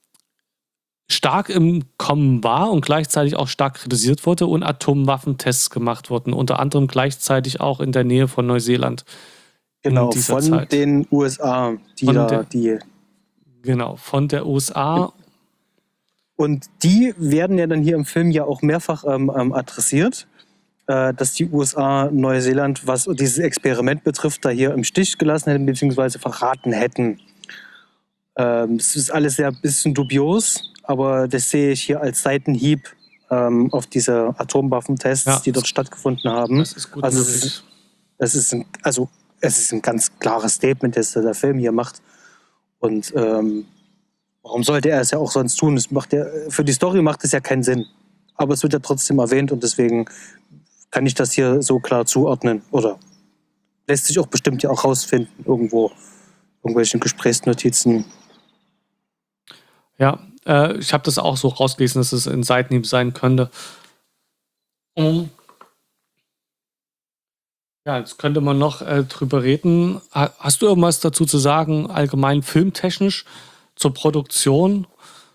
stark im Kommen war und gleichzeitig auch stark kritisiert wurde und Atomwaffentests gemacht wurden, unter anderem gleichzeitig auch in der Nähe von Neuseeland. Genau, in dieser von Zeit. den U S A, die Von da, der- die Genau, von der U S A. und die werden ja dann hier im Film ja auch mehrfach ähm, ähm, adressiert, äh, dass die U S A Neuseeland, was dieses Experiment betrifft, da hier im Stich gelassen hätten bzw. verraten hätten. Ähm, es ist alles sehr ein bisschen dubios, aber das sehe ich hier als Seitenhieb ähm, auf diese Atomwaffentests, Ja. die dort stattgefunden haben. Das ist gut Also es möglich. ist, es ist ein, also es ist ein ganz klares Statement, das der Film hier macht. Und ähm, warum sollte er es ja auch sonst tun? Es macht ja, für die Story macht es ja keinen Sinn. Aber es wird ja trotzdem erwähnt und deswegen kann ich das hier so klar zuordnen. Oder lässt sich auch bestimmt ja auch rausfinden, irgendwo, irgendwelchen Gesprächsnotizen. Ja, äh, ich habe das auch so rausgelesen, dass es ein Seitenhieb sein könnte. Mhm. Ja, jetzt könnte man noch äh, drüber reden. Ha- Hast du irgendwas dazu zu sagen, allgemein filmtechnisch zur Produktion?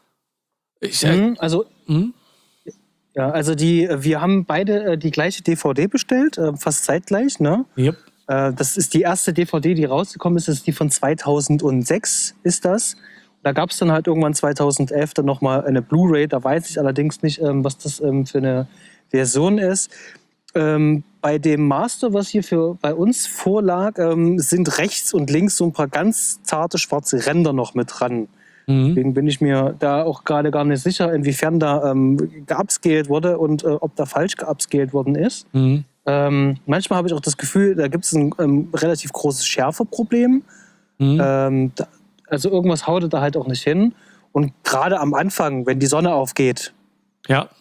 Ich, äh, Mhm, also, hm? ja, also die, wir haben beide äh, die gleiche D V D bestellt, äh, fast zeitgleich, ne? Yep. Äh, das ist die erste D V D, die rausgekommen ist, das ist die von zweitausendsechs ist das. Da gab es dann halt irgendwann zweitausendelf dann nochmal eine Blu-ray, da weiß ich allerdings nicht, ähm, was das ähm, für eine Version ist. Ähm, bei dem Master, was hier für bei uns vorlag, ähm, sind rechts und links so ein paar ganz zarte schwarze Ränder noch mit dran. Mhm. Deswegen bin ich mir da auch gerade gar nicht sicher, inwiefern da ähm, geupscaled wurde und äh, ob da falsch geupscaled worden ist. Mhm. Ähm, manchmal habe ich auch das Gefühl, da gibt es ein ähm, relativ großes Schärfeproblem. Mhm. Ähm, da, also irgendwas haut da halt auch nicht hin. Und gerade am Anfang, wenn die Sonne aufgeht, Ja.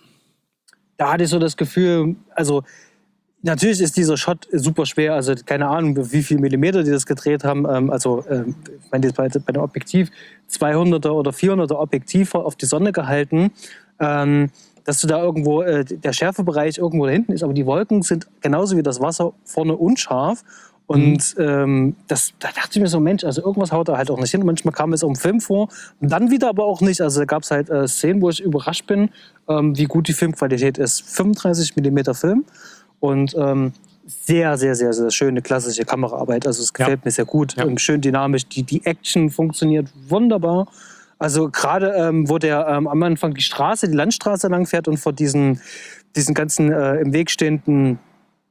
da hatte ich so das Gefühl, also natürlich ist dieser Shot super schwer, also keine Ahnung, wie viel Millimeter die das gedreht haben. Ähm, also ähm, ich meine, jetzt bei, bei dem Objektiv zweihunderter oder vierhunderter Objektiv auf die Sonne gehalten, ähm, dass du da irgendwo, äh, der Schärfebereich irgendwo da hinten ist, aber die Wolken sind genauso wie das Wasser vorne unscharf. Und ähm, das, da dachte ich mir so, Mensch, also irgendwas haut da halt auch nicht hin. Manchmal kam es auch im Film vor und dann wieder aber auch nicht. Also da gab es halt äh, Szenen, wo ich überrascht bin, ähm, wie gut die Filmqualität ist. fünfunddreißig Millimeter Film und ähm, sehr, sehr, sehr, sehr schöne klassische Kameraarbeit. Also es gefällt Ja. mir sehr gut, Ja. ähm, schön dynamisch. Die, die Action funktioniert wunderbar. Also gerade ähm, wo der ähm, am Anfang die Straße, die Landstraße lang fährt und vor diesen, diesen ganzen äh, im Weg stehenden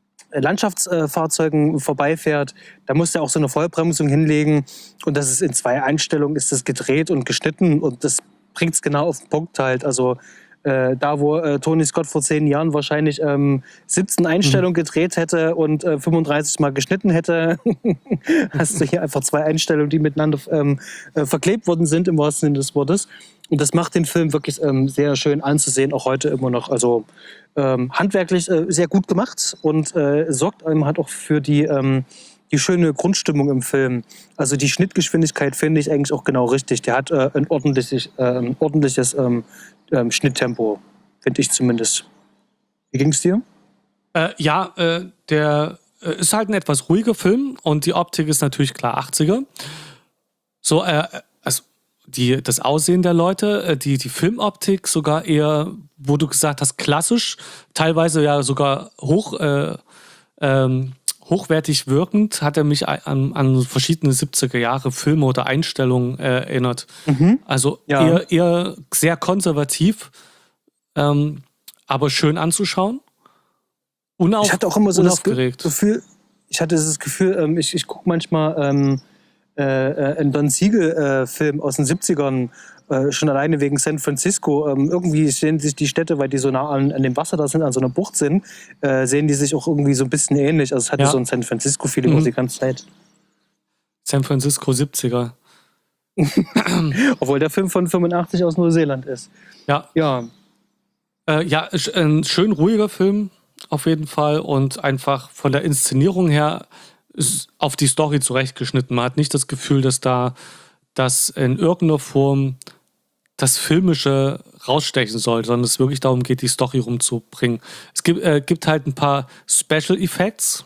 Landschaftsfahrzeugen vorbeifährt, da muss er auch so eine Vollbremsung hinlegen und das ist in zwei Einstellungen ist das gedreht und geschnitten und das bringt es genau auf den Punkt halt. Also äh, da, wo äh, Tony Scott vor zehn Jahren wahrscheinlich ähm, siebzehn Einstellungen gedreht hätte und äh, fünfunddreißig Mal geschnitten hätte, hast du hier einfach zwei Einstellungen, die miteinander ähm, äh, verklebt worden sind, im wahrsten Sinne des Wortes. Und das macht den Film wirklich ähm, sehr schön anzusehen, auch heute immer noch. Also ähm, handwerklich äh, sehr gut gemacht und äh, sorgt einem halt auch für die, ähm, die schöne Grundstimmung im Film. Also die Schnittgeschwindigkeit finde ich eigentlich auch genau richtig. Der hat äh, ein ordentliches, äh, ein ordentliches ähm, ähm, Schnitttempo, finde ich zumindest. Wie ging es dir? Äh, ja, äh, der äh, ist halt ein etwas ruhiger Film und die Optik ist natürlich klar achtziger. So, äh, also die, das Aussehen der Leute, äh, die, die Filmoptik sogar eher, wo du gesagt hast, klassisch, teilweise ja sogar hoch, äh, ähm, hochwertig wirkend, hat er mich an, an verschiedene siebziger Jahre Filme oder Einstellungen äh, erinnert. Mhm. Also Ja. eher, eher sehr konservativ, ähm, aber schön anzuschauen. Unauf, Ich hatte auch immer so das Ge- unaufgeregt. Gefühl, ich hatte das Gefühl, ähm, ich, ich gucke manchmal ähm, äh, äh, einen Don Siegel-Film aus den siebzigern, äh, schon alleine wegen San Francisco. Ähm, irgendwie sehen sich die Städte, weil die so nah an, an dem Wasser da sind, an so einer Bucht sind, äh, sehen die sich auch irgendwie so ein bisschen ähnlich. Also es hatte Ja. so ein San Francisco-Feeling Mhm. auch die ganze Zeit. San Francisco siebziger. Obwohl der Film von fünfundachtzig aus Neuseeland ist. Ja, Ja, äh, ja, sch- ein schön ruhiger Film auf jeden Fall und einfach von der Inszenierung her ist auf die Story zurechtgeschnitten. Man hat nicht das Gefühl, dass da das in irgendeiner Form das Filmische rausstechen soll, sondern es wirklich darum geht, die Story rumzubringen. Es gibt, äh, gibt halt ein paar Special Effects,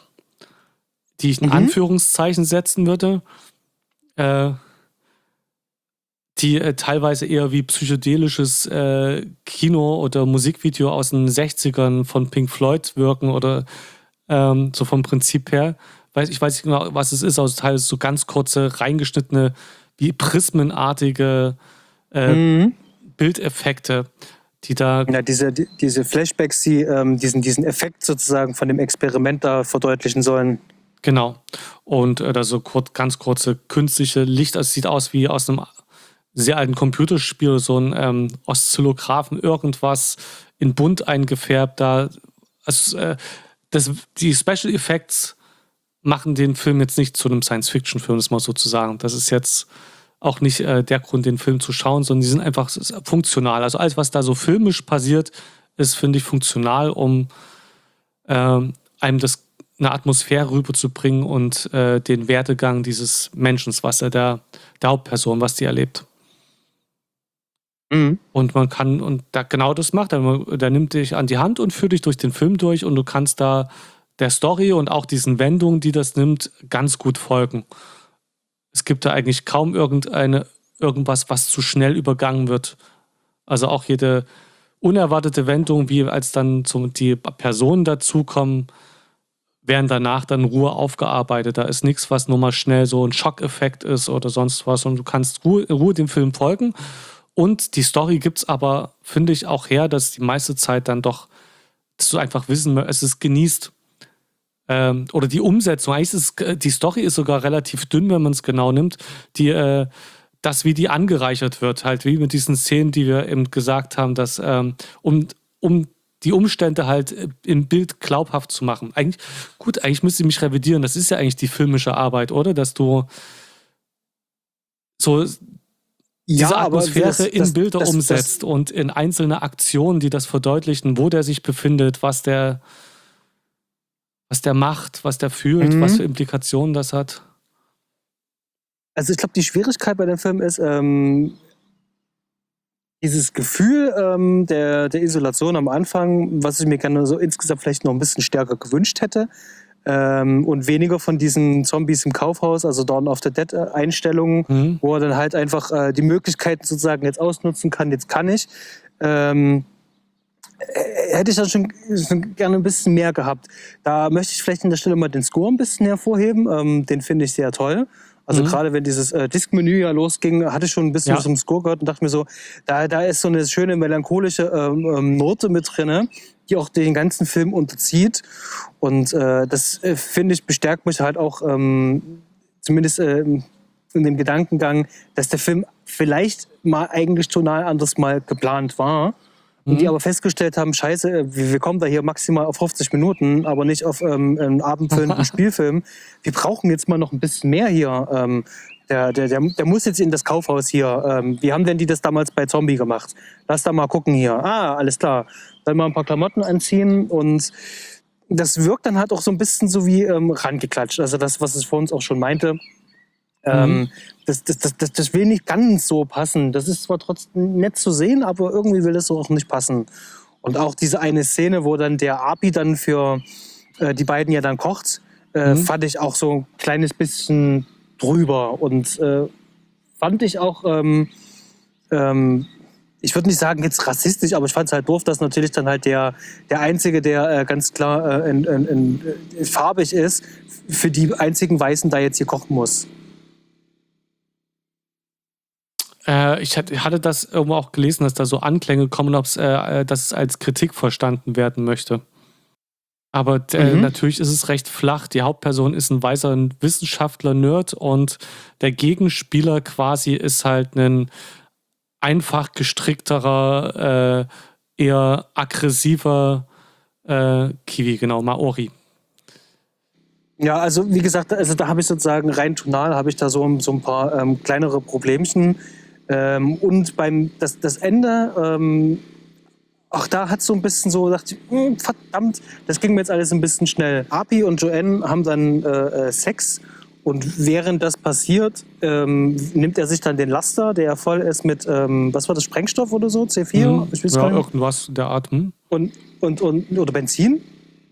die ich in Mhm. Anführungszeichen setzen würde, äh, die äh, teilweise eher wie psychedelisches äh, Kino oder Musikvideo aus den sechzigern von Pink Floyd wirken oder ähm, so vom Prinzip her. Weiß, ich weiß nicht genau, was es ist, also teilweise so ganz kurze, reingeschnittene, wie prismenartige äh, mhm. Bildeffekte, die da, Ja, diese, die, diese Flashbacks, die ähm, diesen, diesen Effekt sozusagen von dem Experiment da verdeutlichen sollen. genau. Und äh, da so kurz, ganz kurze künstliche Licht, also es sieht aus wie aus einem sehr alten Computerspiel, so ein ähm, Oszillographen, irgendwas in bunt eingefärbt. Da, also, äh, das, die Special Effects machen den Film jetzt nicht zu einem Science-Fiction-Film, das mal so zu sagen. Das ist jetzt auch nicht äh, der Grund, den Film zu schauen, sondern die sind einfach funktional. Also alles, was da so filmisch passiert, ist, finde ich, funktional, um ähm, einem das eine Atmosphäre rüberzubringen und äh, den Werdegang dieses Menschen, was er der, der Hauptperson, was die erlebt. Mhm. Und man kann, und da genau das macht, er, der nimmt dich an die Hand und führt dich durch den Film durch und du kannst da der Story und auch diesen Wendungen, die das nimmt, ganz gut folgen. Es gibt da eigentlich kaum irgendeine, irgendwas, was zu schnell übergangen wird. Also auch jede unerwartete Wendung, wie als dann zum, die Personen dazukommen, werden danach dann in Ruhe aufgearbeitet. Da ist nichts, was nur mal schnell so ein Schockeffekt ist oder sonst was. Und du kannst Ruhe, in Ruhe dem Film folgen. Und die Story gibt es aber, finde ich, auch her, dass die meiste Zeit dann doch, dass du einfach wissen, es ist genießt. Ähm, oder die Umsetzung. Eigentlich ist es, die Story ist sogar relativ dünn, wenn man es genau nimmt. Die, äh, das, wie die angereichert wird, halt wie mit diesen Szenen, die wir eben gesagt haben, dass ähm, um, um die Umstände halt im Bild glaubhaft zu machen. Eigentlich, gut, eigentlich müsste ich mich revidieren. Das ist ja eigentlich die filmische Arbeit, oder? Dass du so diese Atmosphäre das, in das, Bilder das, umsetzt das, und in einzelne Aktionen, die das verdeutlichen, wo der sich befindet, was der, was der macht, was der fühlt, mhm. was für Implikationen das hat. Also ich glaube, die Schwierigkeit bei dem Film ist, ähm, dieses Gefühl ähm, der, der Isolation am Anfang, was ich mir gerne so insgesamt vielleicht noch ein bisschen stärker gewünscht hätte, ähm, und weniger von diesen Zombies im Kaufhaus, also Dawn of the Dead Einstellungen, mhm. wo er dann halt einfach äh, die Möglichkeiten sozusagen jetzt ausnutzen kann, jetzt kann ich. Ähm, hätte ich dann schon, schon gerne ein bisschen mehr gehabt. Da möchte ich vielleicht an der Stelle mal den Score ein bisschen hervorheben. Ähm, den finde ich sehr toll. Also mhm. gerade wenn dieses äh, Disk-Menü ja losging, hatte ich schon ein bisschen ja. was vom Score gehört und dachte mir so, da, da ist so eine schöne melancholische ähm, ähm, Note mit drin, die auch den ganzen Film unterzieht. Und äh, das, äh, finde ich, bestärkt mich halt auch ähm, zumindest äh, in dem Gedankengang, dass der Film vielleicht mal eigentlich tonal anders mal geplant war. Und die aber festgestellt haben, scheiße, wir kommen da hier maximal auf fünfzig Minuten, aber nicht auf ähm, einen abendfüllenden Spielfilm. Wir brauchen jetzt mal noch ein bisschen mehr hier. Ähm, der, der, der, der muss jetzt in das Kaufhaus hier. Ähm, wie haben denn die das damals bei Zombie gemacht? Lass da mal gucken hier. Ah, alles klar. Dann mal ein paar Klamotten anziehen und das wirkt dann halt auch so ein bisschen so wie ähm, rangeklatscht. Also das, was es vor uns auch schon meinte. Ähm, mhm. das, das, das, das, das will nicht ganz so passen. Das ist zwar trotzdem nett zu sehen, aber irgendwie will das auch nicht passen. Und auch diese eine Szene, wo dann der Api dann für äh, die beiden ja dann kocht, äh, mhm. fand ich auch so ein kleines bisschen drüber. Und äh, fand ich auch, ähm, ähm, ich würde nicht sagen jetzt rassistisch, aber ich fand es halt doof, dass natürlich dann halt der, der Einzige, der äh, ganz klar äh, in, in, in, in farbig ist, für die einzigen Weißen da jetzt hier kochen muss. Äh, ich hatte das irgendwo auch gelesen, dass da so Anklänge kommen, ob's, äh, dass es als Kritik verstanden werden möchte. Aber äh, mhm. natürlich ist es recht flach. Die Hauptperson ist ein weißer Wissenschaftler-Nerd und der Gegenspieler quasi ist halt ein einfach gestrickterer, äh, eher aggressiver äh, Kiwi, genau, Maori. Ja, also wie gesagt, also da habe ich sozusagen rein tonal habe ich da so, so ein paar ähm, kleinere Problemchen. Ähm, und beim das, das Ende, ähm, auch da hat so ein bisschen so gedacht, mh, verdammt, das ging mir jetzt alles ein bisschen schnell. Api und Joanne haben dann äh, Sex und während das passiert, ähm, nimmt er sich dann den Laster, der voll ist mit, ähm, was war das, Sprengstoff oder so, C vier? Mhm. Ich weiß ja, irgendwas der Art. Hm? Und, und, und, oder Benzin?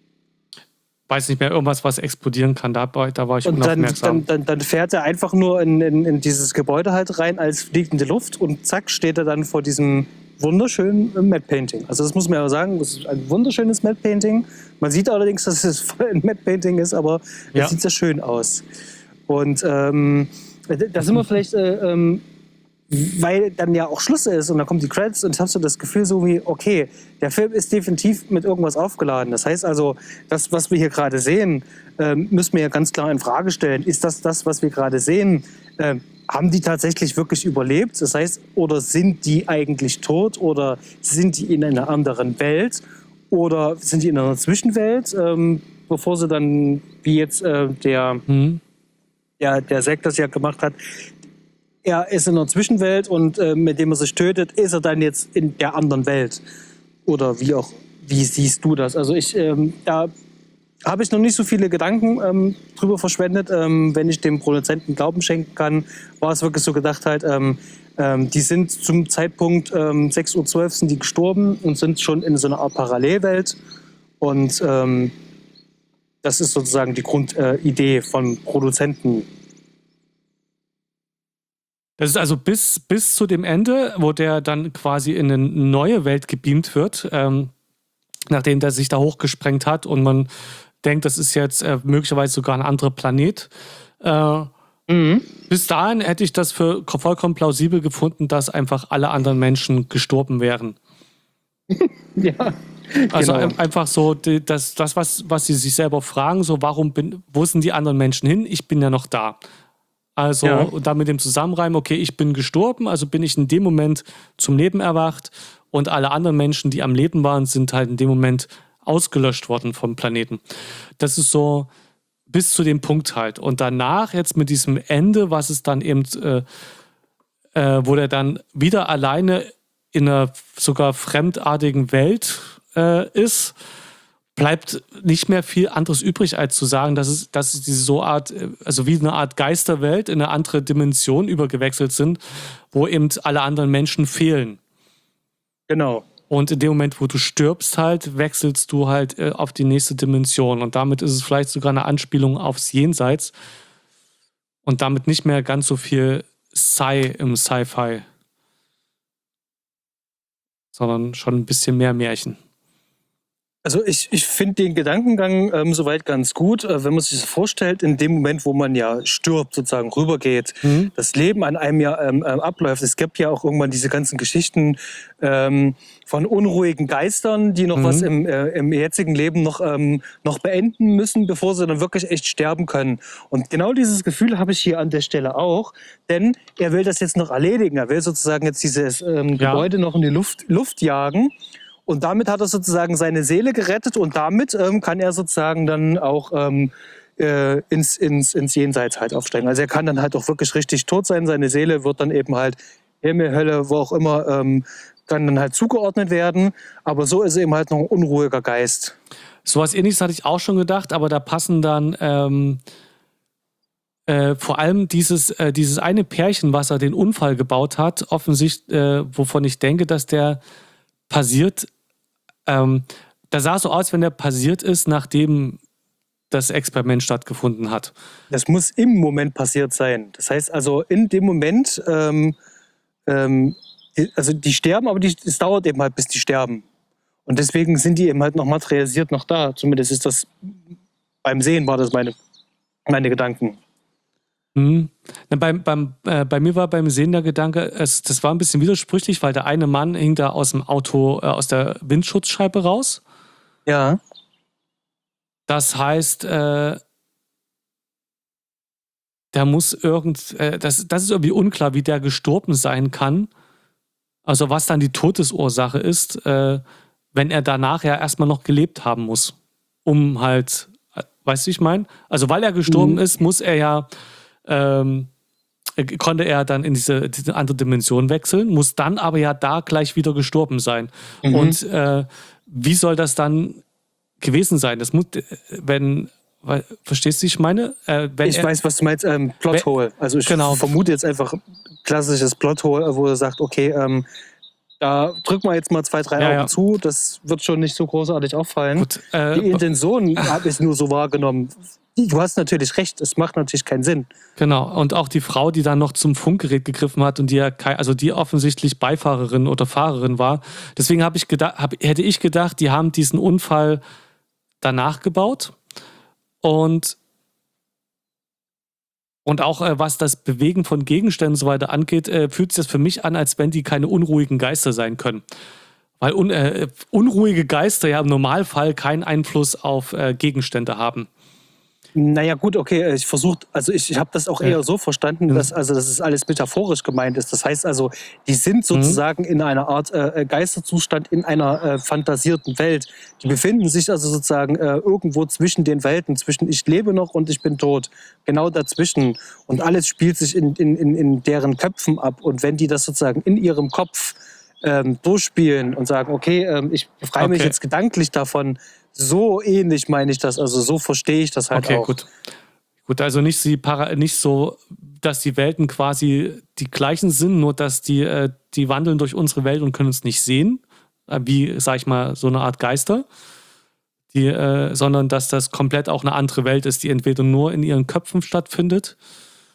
Weiß nicht mehr, irgendwas, was explodieren kann. Da, da war ich und unaufmerksam. Dann, dann, dann fährt er einfach nur in, in, in dieses Gebäude halt rein als fliegende Luft und zack, steht er dann vor diesem wunderschönen Matte Painting. Also das muss man ja sagen, das ist ein wunderschönes Matte Painting. Man sieht allerdings, dass es voll ein Matte Painting ist, aber es ja. sieht sehr schön aus. Und ähm, da sind wir vielleicht... Äh, ähm, weil dann ja auch Schluss ist und dann kommen die Credits und ich habe so das Gefühl so wie, okay, der Film ist definitiv mit irgendwas aufgeladen. Das heißt also, das, was wir hier gerade sehen, ähm, müssen wir ja ganz klar in Frage stellen. Ist das das, was wir gerade sehen? Ähm, haben die tatsächlich wirklich überlebt? Das heißt, oder sind die eigentlich tot oder sind die in einer anderen Welt oder sind die in einer Zwischenwelt, ähm, bevor sie dann, wie jetzt äh, der, mhm. der, der Zack das ja gemacht hat, er ist in einer Zwischenwelt und äh, mit dem er sich tötet, ist er dann jetzt in der anderen Welt. Oder wie auch, wie siehst du das? Also ich, ähm, da habe ich noch nicht so viele Gedanken ähm, drüber verschwendet. Ähm, wenn ich dem Produzenten Glauben schenken kann, war es wirklich so gedacht halt, ähm, ähm, die sind zum Zeitpunkt ähm, sechs Uhr zwölf sind die gestorben und sind schon in so einer Art Parallelwelt. Und ähm, das ist sozusagen die Grundidee äh, vom Produzenten. Das ist also bis, bis zu dem Ende, wo der dann quasi in eine neue Welt gebeamt wird, ähm, nachdem der sich da hochgesprengt hat und man denkt, das ist jetzt äh, möglicherweise sogar ein anderer Planet. Äh, Mhm. Bis dahin hätte ich das für vollkommen plausibel gefunden, dass einfach alle anderen Menschen gestorben wären. Ja, Also genau. ein- einfach so, die, das, das was, was sie sich selber fragen, so warum bin, wo sind die anderen Menschen hin? Ich bin ja noch da. Also Ja. und dann mit dem Zusammenreimen, okay, ich bin gestorben, also bin ich in dem Moment zum Leben erwacht und alle anderen Menschen, die am Leben waren, sind halt in dem Moment ausgelöscht worden vom Planeten. Das ist so bis zu dem Punkt halt. Und danach jetzt mit diesem Ende, was es dann eben, äh, äh, wo der dann wieder alleine in einer sogar fremdartigen Welt äh, ist, bleibt nicht mehr viel anderes übrig, als zu sagen, dass es, dass es diese so Art, äh, also wie eine Art Geisterwelt in eine andere Dimension übergewechselt sind, wo eben alle anderen Menschen fehlen. Genau. Und in dem Moment, wo du stirbst, halt, wechselst du halt äh, auf die nächste Dimension. Und damit ist es vielleicht sogar eine Anspielung aufs Jenseits. Und damit nicht mehr ganz so viel Sci im Sci-Fi. Sondern schon ein bisschen mehr Märchen. Also ich, ich finde den Gedankengang ähm, soweit ganz gut, äh, wenn man sich das vorstellt, in dem Moment, wo man ja stirbt, sozusagen rübergeht, Mhm. das Leben an einem ja ähm, ähm, abläuft. Es gibt ja auch irgendwann diese ganzen Geschichten ähm, von unruhigen Geistern, die noch Mhm. was im, äh, im jetzigen Leben noch, ähm, noch beenden müssen, bevor sie dann wirklich echt sterben können. Und genau dieses Gefühl habe ich hier an der Stelle auch, denn er will das jetzt noch erledigen. Er will sozusagen jetzt dieses ähm, Ja. Gebäude noch in die Luft, Luft jagen. Und damit hat er sozusagen seine Seele gerettet und damit ähm, kann er sozusagen dann auch ähm, äh, ins, ins, ins Jenseits halt aufsteigen. Also er kann dann halt auch wirklich richtig tot sein. Seine Seele wird dann eben halt Himmel, Hölle, wo auch immer, ähm, kann dann halt zugeordnet werden. Aber so ist er eben halt noch ein unruhiger Geist. Sowas Ähnliches hatte ich auch schon gedacht, aber da passen dann ähm, äh, vor allem dieses, äh, dieses eine Pärchen, was er den Unfall gebaut hat, offensichtlich, äh, wovon ich denke, dass der passiert. Ähm, da sah es so aus, wenn der passiert ist, nachdem das Experiment stattgefunden hat. Das muss im Moment passiert sein. Das heißt also in dem Moment, ähm, ähm, die, also die sterben, aber die, es dauert eben halt, bis die sterben. Und deswegen sind die eben halt noch materialisiert noch da. Zumindest ist das beim Sehen war das meine, meine Gedanken. Mhm. Na, beim, beim, äh, bei mir war beim Sehen der Gedanke, es, das war ein bisschen widersprüchlich, weil der eine Mann hing da aus dem Auto, äh, aus der Windschutzscheibe raus. Ja. Das heißt, äh, der muss irgend, äh, das, das ist irgendwie unklar, wie der gestorben sein kann. Also was dann die Todesursache ist, äh, wenn er danach ja erstmal noch gelebt haben muss. Um halt, äh, weißt du, ich meine? Also weil er gestorben Mhm. ist, muss er ja, ähm, äh, konnte er dann in diese, diese andere Dimension wechseln, muss dann aber ja da gleich wieder gestorben sein. Mhm. Und äh, wie soll das dann gewesen sein? Das muss, äh, wenn, weil, verstehst du, wie ich meine? Äh, wenn Ich er, weiß, was du meinst, ähm, Plothole. Also ich Genau. vermute jetzt einfach klassisches Plothole, wo er sagt, okay, ähm, da drücken wir jetzt mal zwei, drei Ja, Augen ja. zu, das wird schon nicht so großartig auffallen. Gut, äh, Die Intention habe ich nur so wahrgenommen. Du hast natürlich recht, es macht natürlich keinen Sinn. Genau, und auch die Frau, die dann noch zum Funkgerät gegriffen hat und die ja kei- also die offensichtlich Beifahrerin oder Fahrerin war. Deswegen habe ich gedacht, hab, hätte ich gedacht, die haben diesen Unfall danach gebaut. Und, und auch äh, was das Bewegen von Gegenständen und so weiter angeht, äh, fühlt sich das für mich an, als wenn die keine unruhigen Geister sein können. Weil un, äh, unruhige Geister ja im Normalfall keinen Einfluss auf äh, Gegenstände haben. Naja gut, okay, ich versuche, also ich, ich habe das auch Ja. eher so verstanden, dass, also, dass es alles metaphorisch gemeint ist. Das heißt also, die sind sozusagen in einer Art äh, Geisterzustand in einer äh, fantasierten Welt. Die befinden sich also sozusagen äh, irgendwo zwischen den Welten, zwischen ich lebe noch und ich bin tot. Genau dazwischen. Und alles spielt sich in, in, in, in deren Köpfen ab. Und wenn die das sozusagen in ihrem Kopf ähm, durchspielen und sagen, okay, ähm, ich befreie mich Okay. jetzt gedanklich davon, so ähnlich meine ich das, also so verstehe ich das halt Okay, auch. gut. Gut, also nicht, sie para nicht so, dass die Welten quasi die gleichen sind, nur dass die, äh, die wandeln durch unsere Welt und können uns nicht sehen, äh, wie, sag ich mal, so eine Art Geister, die, äh, sondern dass das komplett auch eine andere Welt ist, die entweder nur in ihren Köpfen stattfindet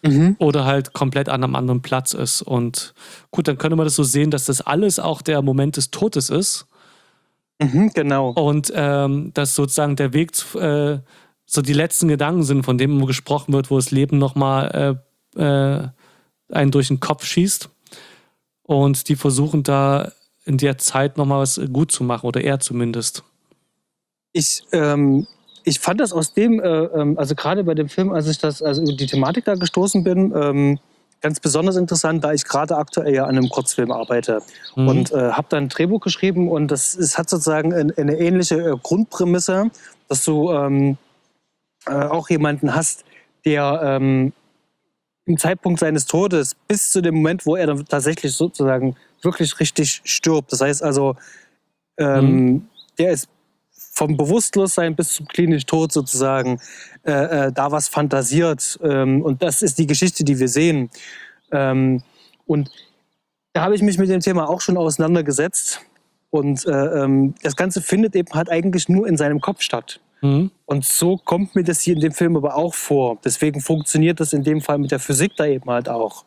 Mhm. oder halt komplett an einem anderen Platz ist. Und gut, dann könnte man das so sehen, dass das alles auch der Moment des Todes ist. Mhm, genau. Und ähm, dass sozusagen der Weg, zu, äh, so die letzten Gedanken sind, von denen gesprochen wird, wo das Leben nochmal äh, äh, einen durch den Kopf schießt. Und die versuchen da in der Zeit nochmal was gut zu machen, oder er zumindest. Ich, ähm, ich fand das aus dem, äh, ähm, also gerade bei dem Film, als ich das, also über die Thematik da gestoßen bin, ähm, ganz besonders interessant, da ich gerade aktuell ja an einem Kurzfilm arbeite. Mhm. Und äh, habe dann ein Drehbuch geschrieben und das es hat sozusagen eine, eine ähnliche äh, Grundprämisse, dass du ähm, äh, auch jemanden hast, der ähm, im Zeitpunkt seines Todes bis zu dem Moment, wo er dann tatsächlich sozusagen wirklich richtig stirbt. Das heißt also, ähm, der ist vom Bewusstlossein bis zum klinischen Tod sozusagen äh, äh, da was fantasiert. Ähm, und das ist die Geschichte, die wir sehen. Ähm, und da habe ich mich mit dem Thema auch schon auseinandergesetzt. Und äh, ähm, das Ganze findet eben halt eigentlich nur in seinem Kopf statt. Mhm. Und so kommt mir das hier in dem Film aber auch vor. Deswegen funktioniert das in dem Fall mit der Physik da eben halt auch.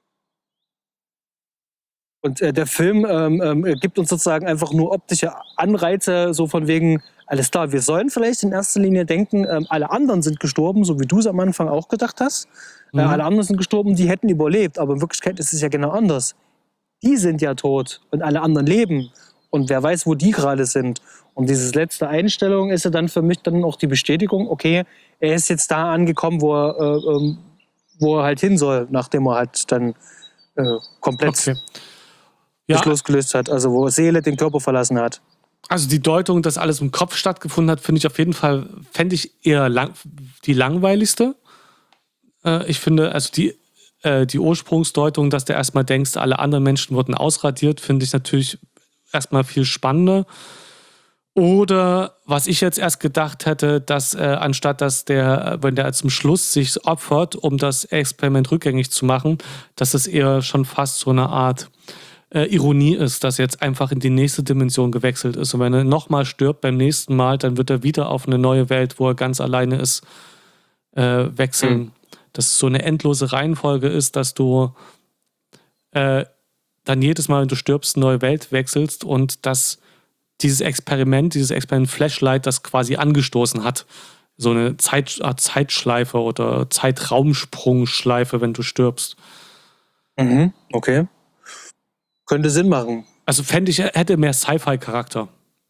Und äh, der Film ähm, ähm, gibt uns sozusagen einfach nur optische Anreize, so von wegen, alles klar, wir sollen vielleicht in erster Linie denken, ähm, alle anderen sind gestorben, so wie du es am Anfang auch gedacht hast. Mhm. Äh, alle anderen sind gestorben, die hätten überlebt, aber in Wirklichkeit ist es ja genau anders. Die sind ja tot und alle anderen leben. Und wer weiß, wo die gerade sind. Und diese letzte Einstellung ist ja dann für mich dann auch die Bestätigung, okay, er ist jetzt da angekommen, wo er, äh, ähm, wo er halt hin soll, nachdem er halt dann äh, komplett Okay. sich Ja, losgelöst hat, also wo Seele den Körper verlassen hat. also die Deutung, dass alles im Kopf stattgefunden hat, finde ich auf jeden Fall, fände ich eher lang, die langweiligste. Äh, ich finde, also die, äh, die Ursprungsdeutung, dass du erstmal denkst, alle anderen Menschen wurden ausradiert, finde ich natürlich erstmal viel spannender. Oder was ich jetzt erst gedacht hätte, dass äh, anstatt dass der, wenn der zum Schluss sich opfert, um das Experiment rückgängig zu machen, dass es eher schon fast so eine Art äh, Ironie ist, dass jetzt einfach in die nächste Dimension gewechselt ist. Und wenn er nochmal stirbt beim nächsten Mal, dann wird er wieder auf eine neue Welt, wo er ganz alleine ist, äh, wechseln. Mhm. Dass es so eine endlose Reihenfolge ist, dass du äh, dann jedes Mal, wenn du stirbst, eine neue Welt wechselst und dass dieses Experiment, dieses Experiment Flashlight, das quasi angestoßen hat. So eine Zeit, Art Zeitschleife oder Zeitraumsprungschleife, wenn du stirbst. Mhm, okay. Könnte Sinn machen. Also fände ich, hätte mehr Sci-Fi-Charakter.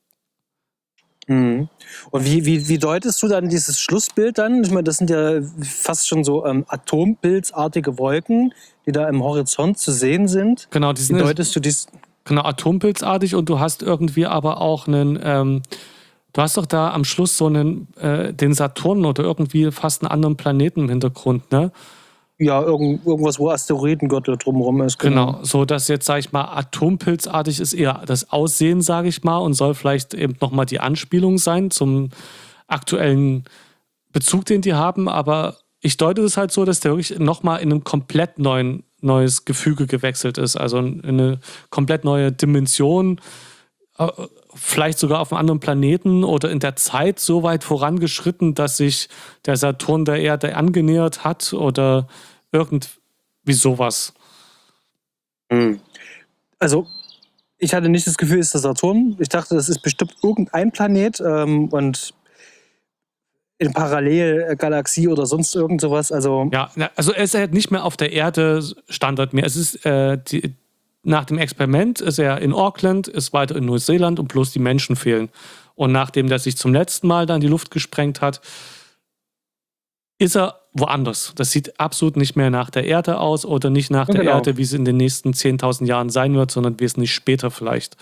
Mhm. Und wie, wie, wie deutest du dann dieses Schlussbild dann? Ich meine, das sind ja fast schon so ähm, atompilzartige Wolken, die da im Horizont zu sehen sind. Genau, die Wie sind deutest du dies? genau atompilzartig und du hast irgendwie aber auch einen, ähm, du hast doch da am Schluss so einen, äh, den Saturn oder irgendwie fast einen anderen Planeten im Hintergrund, ne? Ja, irgend, irgendwas, wo Asteroidengürtel drumherum ist. Genau, so dass jetzt, sag ich mal, atompilzartig ist eher das Aussehen, sage ich mal, und soll vielleicht eben nochmal die Anspielung sein zum aktuellen Bezug, den die haben, aber ich deute es halt so, dass der wirklich nochmal in einem komplett neuen, neues Gefüge gewechselt ist, also in eine komplett neue Dimension, äh, vielleicht sogar auf einem anderen Planeten oder in der Zeit so weit vorangeschritten, dass sich der Saturn der Erde angenähert hat oder irgendwie sowas. Mhm. Also, ich hatte nicht das Gefühl, es ist der Saturn. Ich dachte, das ist bestimmt irgendein Planet ähm, und in Parallelgalaxie oder sonst irgend sowas. Also, Ja, na, also er ist halt nicht mehr auf der Erde Standort mehr. Es ist äh, die, nach dem Experiment ist er in Auckland, ist weiter in Neuseeland und bloß die Menschen fehlen. Und nachdem der sich zum letzten Mal dann die Luft gesprengt hat, ist er woanders. Das sieht absolut nicht mehr nach der Erde aus oder nicht nach Ja, der genau. Erde, wie es in den nächsten zehntausend Jahren sein wird, sondern wesentlich später vielleicht.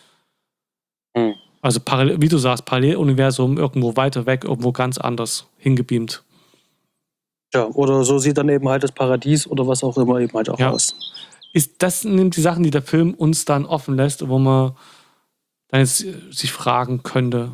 Hm. Also parallel, wie du sagst, Paralleluniversum irgendwo weiter weg, irgendwo ganz anders hingebeamt. ja, oder so sieht dann eben halt das Paradies oder was auch immer eben halt auch Ja. aus. Ist, das sind die Sachen, die der Film uns dann offen lässt, wo man dann jetzt sich fragen könnte.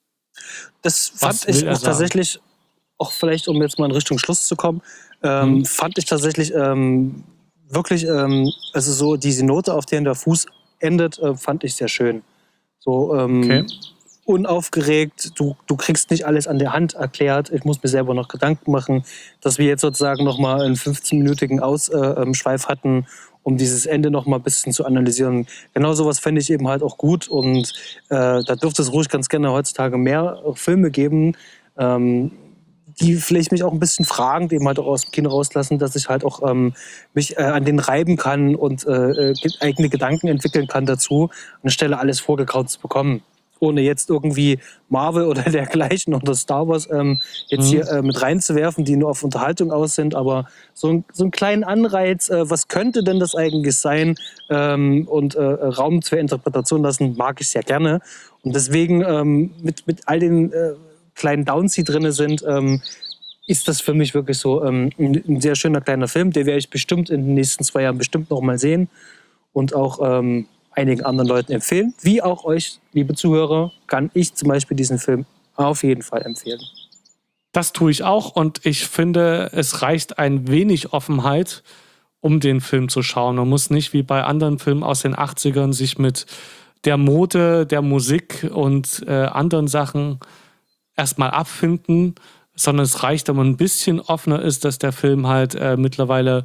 Das Was fand ich will er auch sagen? tatsächlich, auch vielleicht, um jetzt mal in Richtung Schluss zu kommen, ähm, Hm. fand ich tatsächlich ähm, wirklich, ähm, also so diese Note, auf der der Fuß endet, äh, fand ich sehr schön. So, ähm, Okay. unaufgeregt, du, du kriegst nicht alles an der Hand erklärt. Ich muss mir selber noch Gedanken machen, dass wir jetzt sozusagen nochmal einen fünfzehnminütigen Ausschweif äh, hatten, um dieses Ende nochmal ein bisschen zu analysieren. Genau sowas fände ich eben halt auch gut und äh, da dürfte es ruhig ganz gerne heutzutage mehr Filme geben, ähm, die vielleicht mich auch ein bisschen fragend eben halt auch aus dem Kino rauslassen, dass ich halt auch ähm, mich äh, an denen reiben kann und äh, eigene Gedanken entwickeln kann dazu, anstelle alles vorgekaut zu bekommen. Ohne jetzt irgendwie Marvel oder dergleichen oder Star Wars ähm, jetzt Mhm. hier äh, mit reinzuwerfen, die nur auf Unterhaltung aus sind, aber so, ein, so einen kleinen Anreiz, äh, was könnte denn das eigentlich sein ähm, und äh, Raum zur Interpretation lassen, mag ich sehr gerne. Und deswegen ähm, mit, mit all den äh, kleinen Downs, die drin sind, ähm, ist das für mich wirklich so ähm, ein, ein sehr schöner kleiner Film. Den werde ich bestimmt in den nächsten zwei Jahren bestimmt noch mal sehen und auch ähm, einigen anderen Leuten empfehlen. Wie auch euch, liebe Zuhörer, kann ich zum Beispiel diesen Film auf jeden Fall empfehlen. Das tue ich auch und ich finde, es reicht ein wenig Offenheit, um den Film zu schauen. Man muss nicht wie bei anderen Filmen aus den achtzigern sich mit der Mode, der Musik und äh, anderen Sachen erstmal abfinden, sondern es reicht, wenn man ein bisschen offener ist, dass der Film halt äh, mittlerweile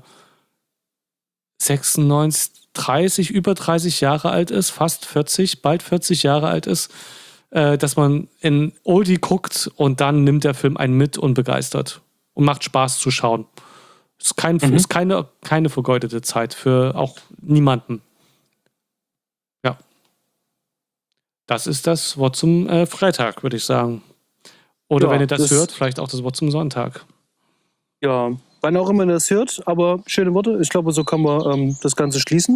sechsundneunzig, dreißig, über dreißig Jahre alt ist, fast vierzig, bald vierzig Jahre alt ist, äh, dass man in Oldie guckt und dann nimmt der Film einen mit und begeistert und macht Spaß zu schauen. Ist, kein, Mhm. ist keine, keine vergeudete Zeit für auch niemanden. Ja. Das ist das Wort zum äh, Freitag, würde ich sagen. Oder Ja, wenn ihr das, das- hört, vielleicht auch das Wort zum Sonntag. Ja, wann auch immer ihr das hört, aber schöne Worte. Ich glaube, so können wir ähm, das Ganze schließen.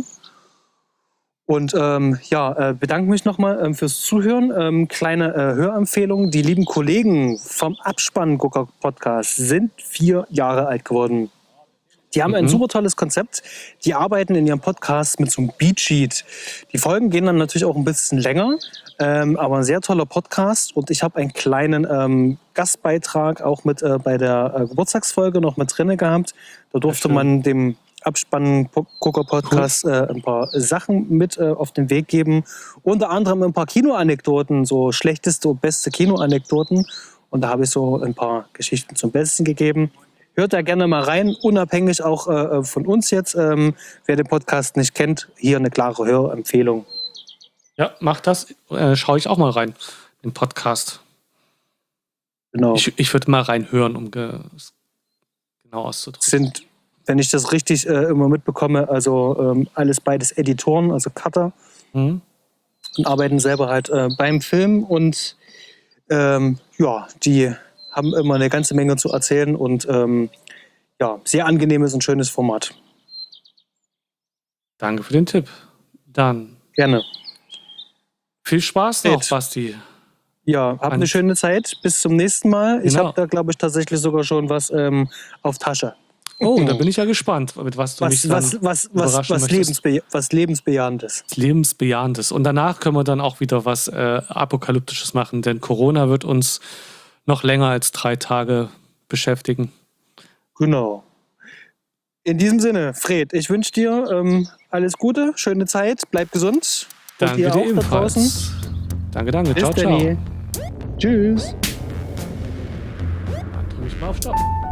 Und ähm, ja, äh, bedanke mich nochmal ähm, fürs Zuhören. Ähm, kleine äh, Hörempfehlung. Die lieben Kollegen vom Abspann-Gucker-Podcast sind vier Jahre alt geworden. Die haben ein Mhm. super tolles Konzept. Die arbeiten in ihrem Podcast mit so einem Beatsheet. Die Folgen gehen dann natürlich auch ein bisschen länger, ähm, aber ein sehr toller Podcast. Und ich habe einen kleinen ähm, Gastbeitrag auch mit äh, bei der äh, Geburtstagsfolge noch mit drin gehabt. Da durfte schön. man dem Abspann-Gucker-Podcast äh, ein paar Sachen mit äh, auf den Weg geben. Unter anderem ein paar Kinoanekdoten, so schlechteste und beste Kinoanekdoten. Und da habe ich so ein paar Geschichten zum Besten gegeben. Hört da gerne mal rein, unabhängig auch äh, von uns jetzt. Ähm, wer den Podcast nicht kennt, hier eine klare Hörempfehlung. Ja, macht das. Äh, schaue ich auch mal rein, den Podcast. Genau. Ich, ich würde mal reinhören, um ge genau auszudrücken. Sind, wenn ich das richtig äh, immer mitbekomme, also ähm, alles beides Editoren, also Cutter, Mhm. und arbeiten selber halt äh, beim Film und ähm, ja, die haben immer eine ganze Menge zu erzählen und ähm, ja, sehr angenehmes und schönes Format. Danke für den Tipp. Dann Gerne. viel Spaß noch, Ed. Basti. Ja, habt eine Und- schöne Zeit. Bis zum nächsten Mal. Ich Genau. habe da, glaube ich, tatsächlich sogar schon was ähm, auf Tasche. Oh, da bin ich ja gespannt, mit was du mich Was, dann was, was, was, überraschen was, möchtest. lebensbe was Lebensbejahendes. Lebensbejahendes. Und danach können wir dann auch wieder was äh, Apokalyptisches machen, denn Corona wird uns noch länger als drei Tage beschäftigen. Genau. In diesem Sinne, Fred, ich wünsche dir ähm, alles Gute, schöne Zeit, bleib gesund. Und Danke ihr dir auch da draußen. ebenfalls. Danke, danke. Bis Ciao, ciao. dann. Tschüss. Dann drücke ich mal auf Stopp.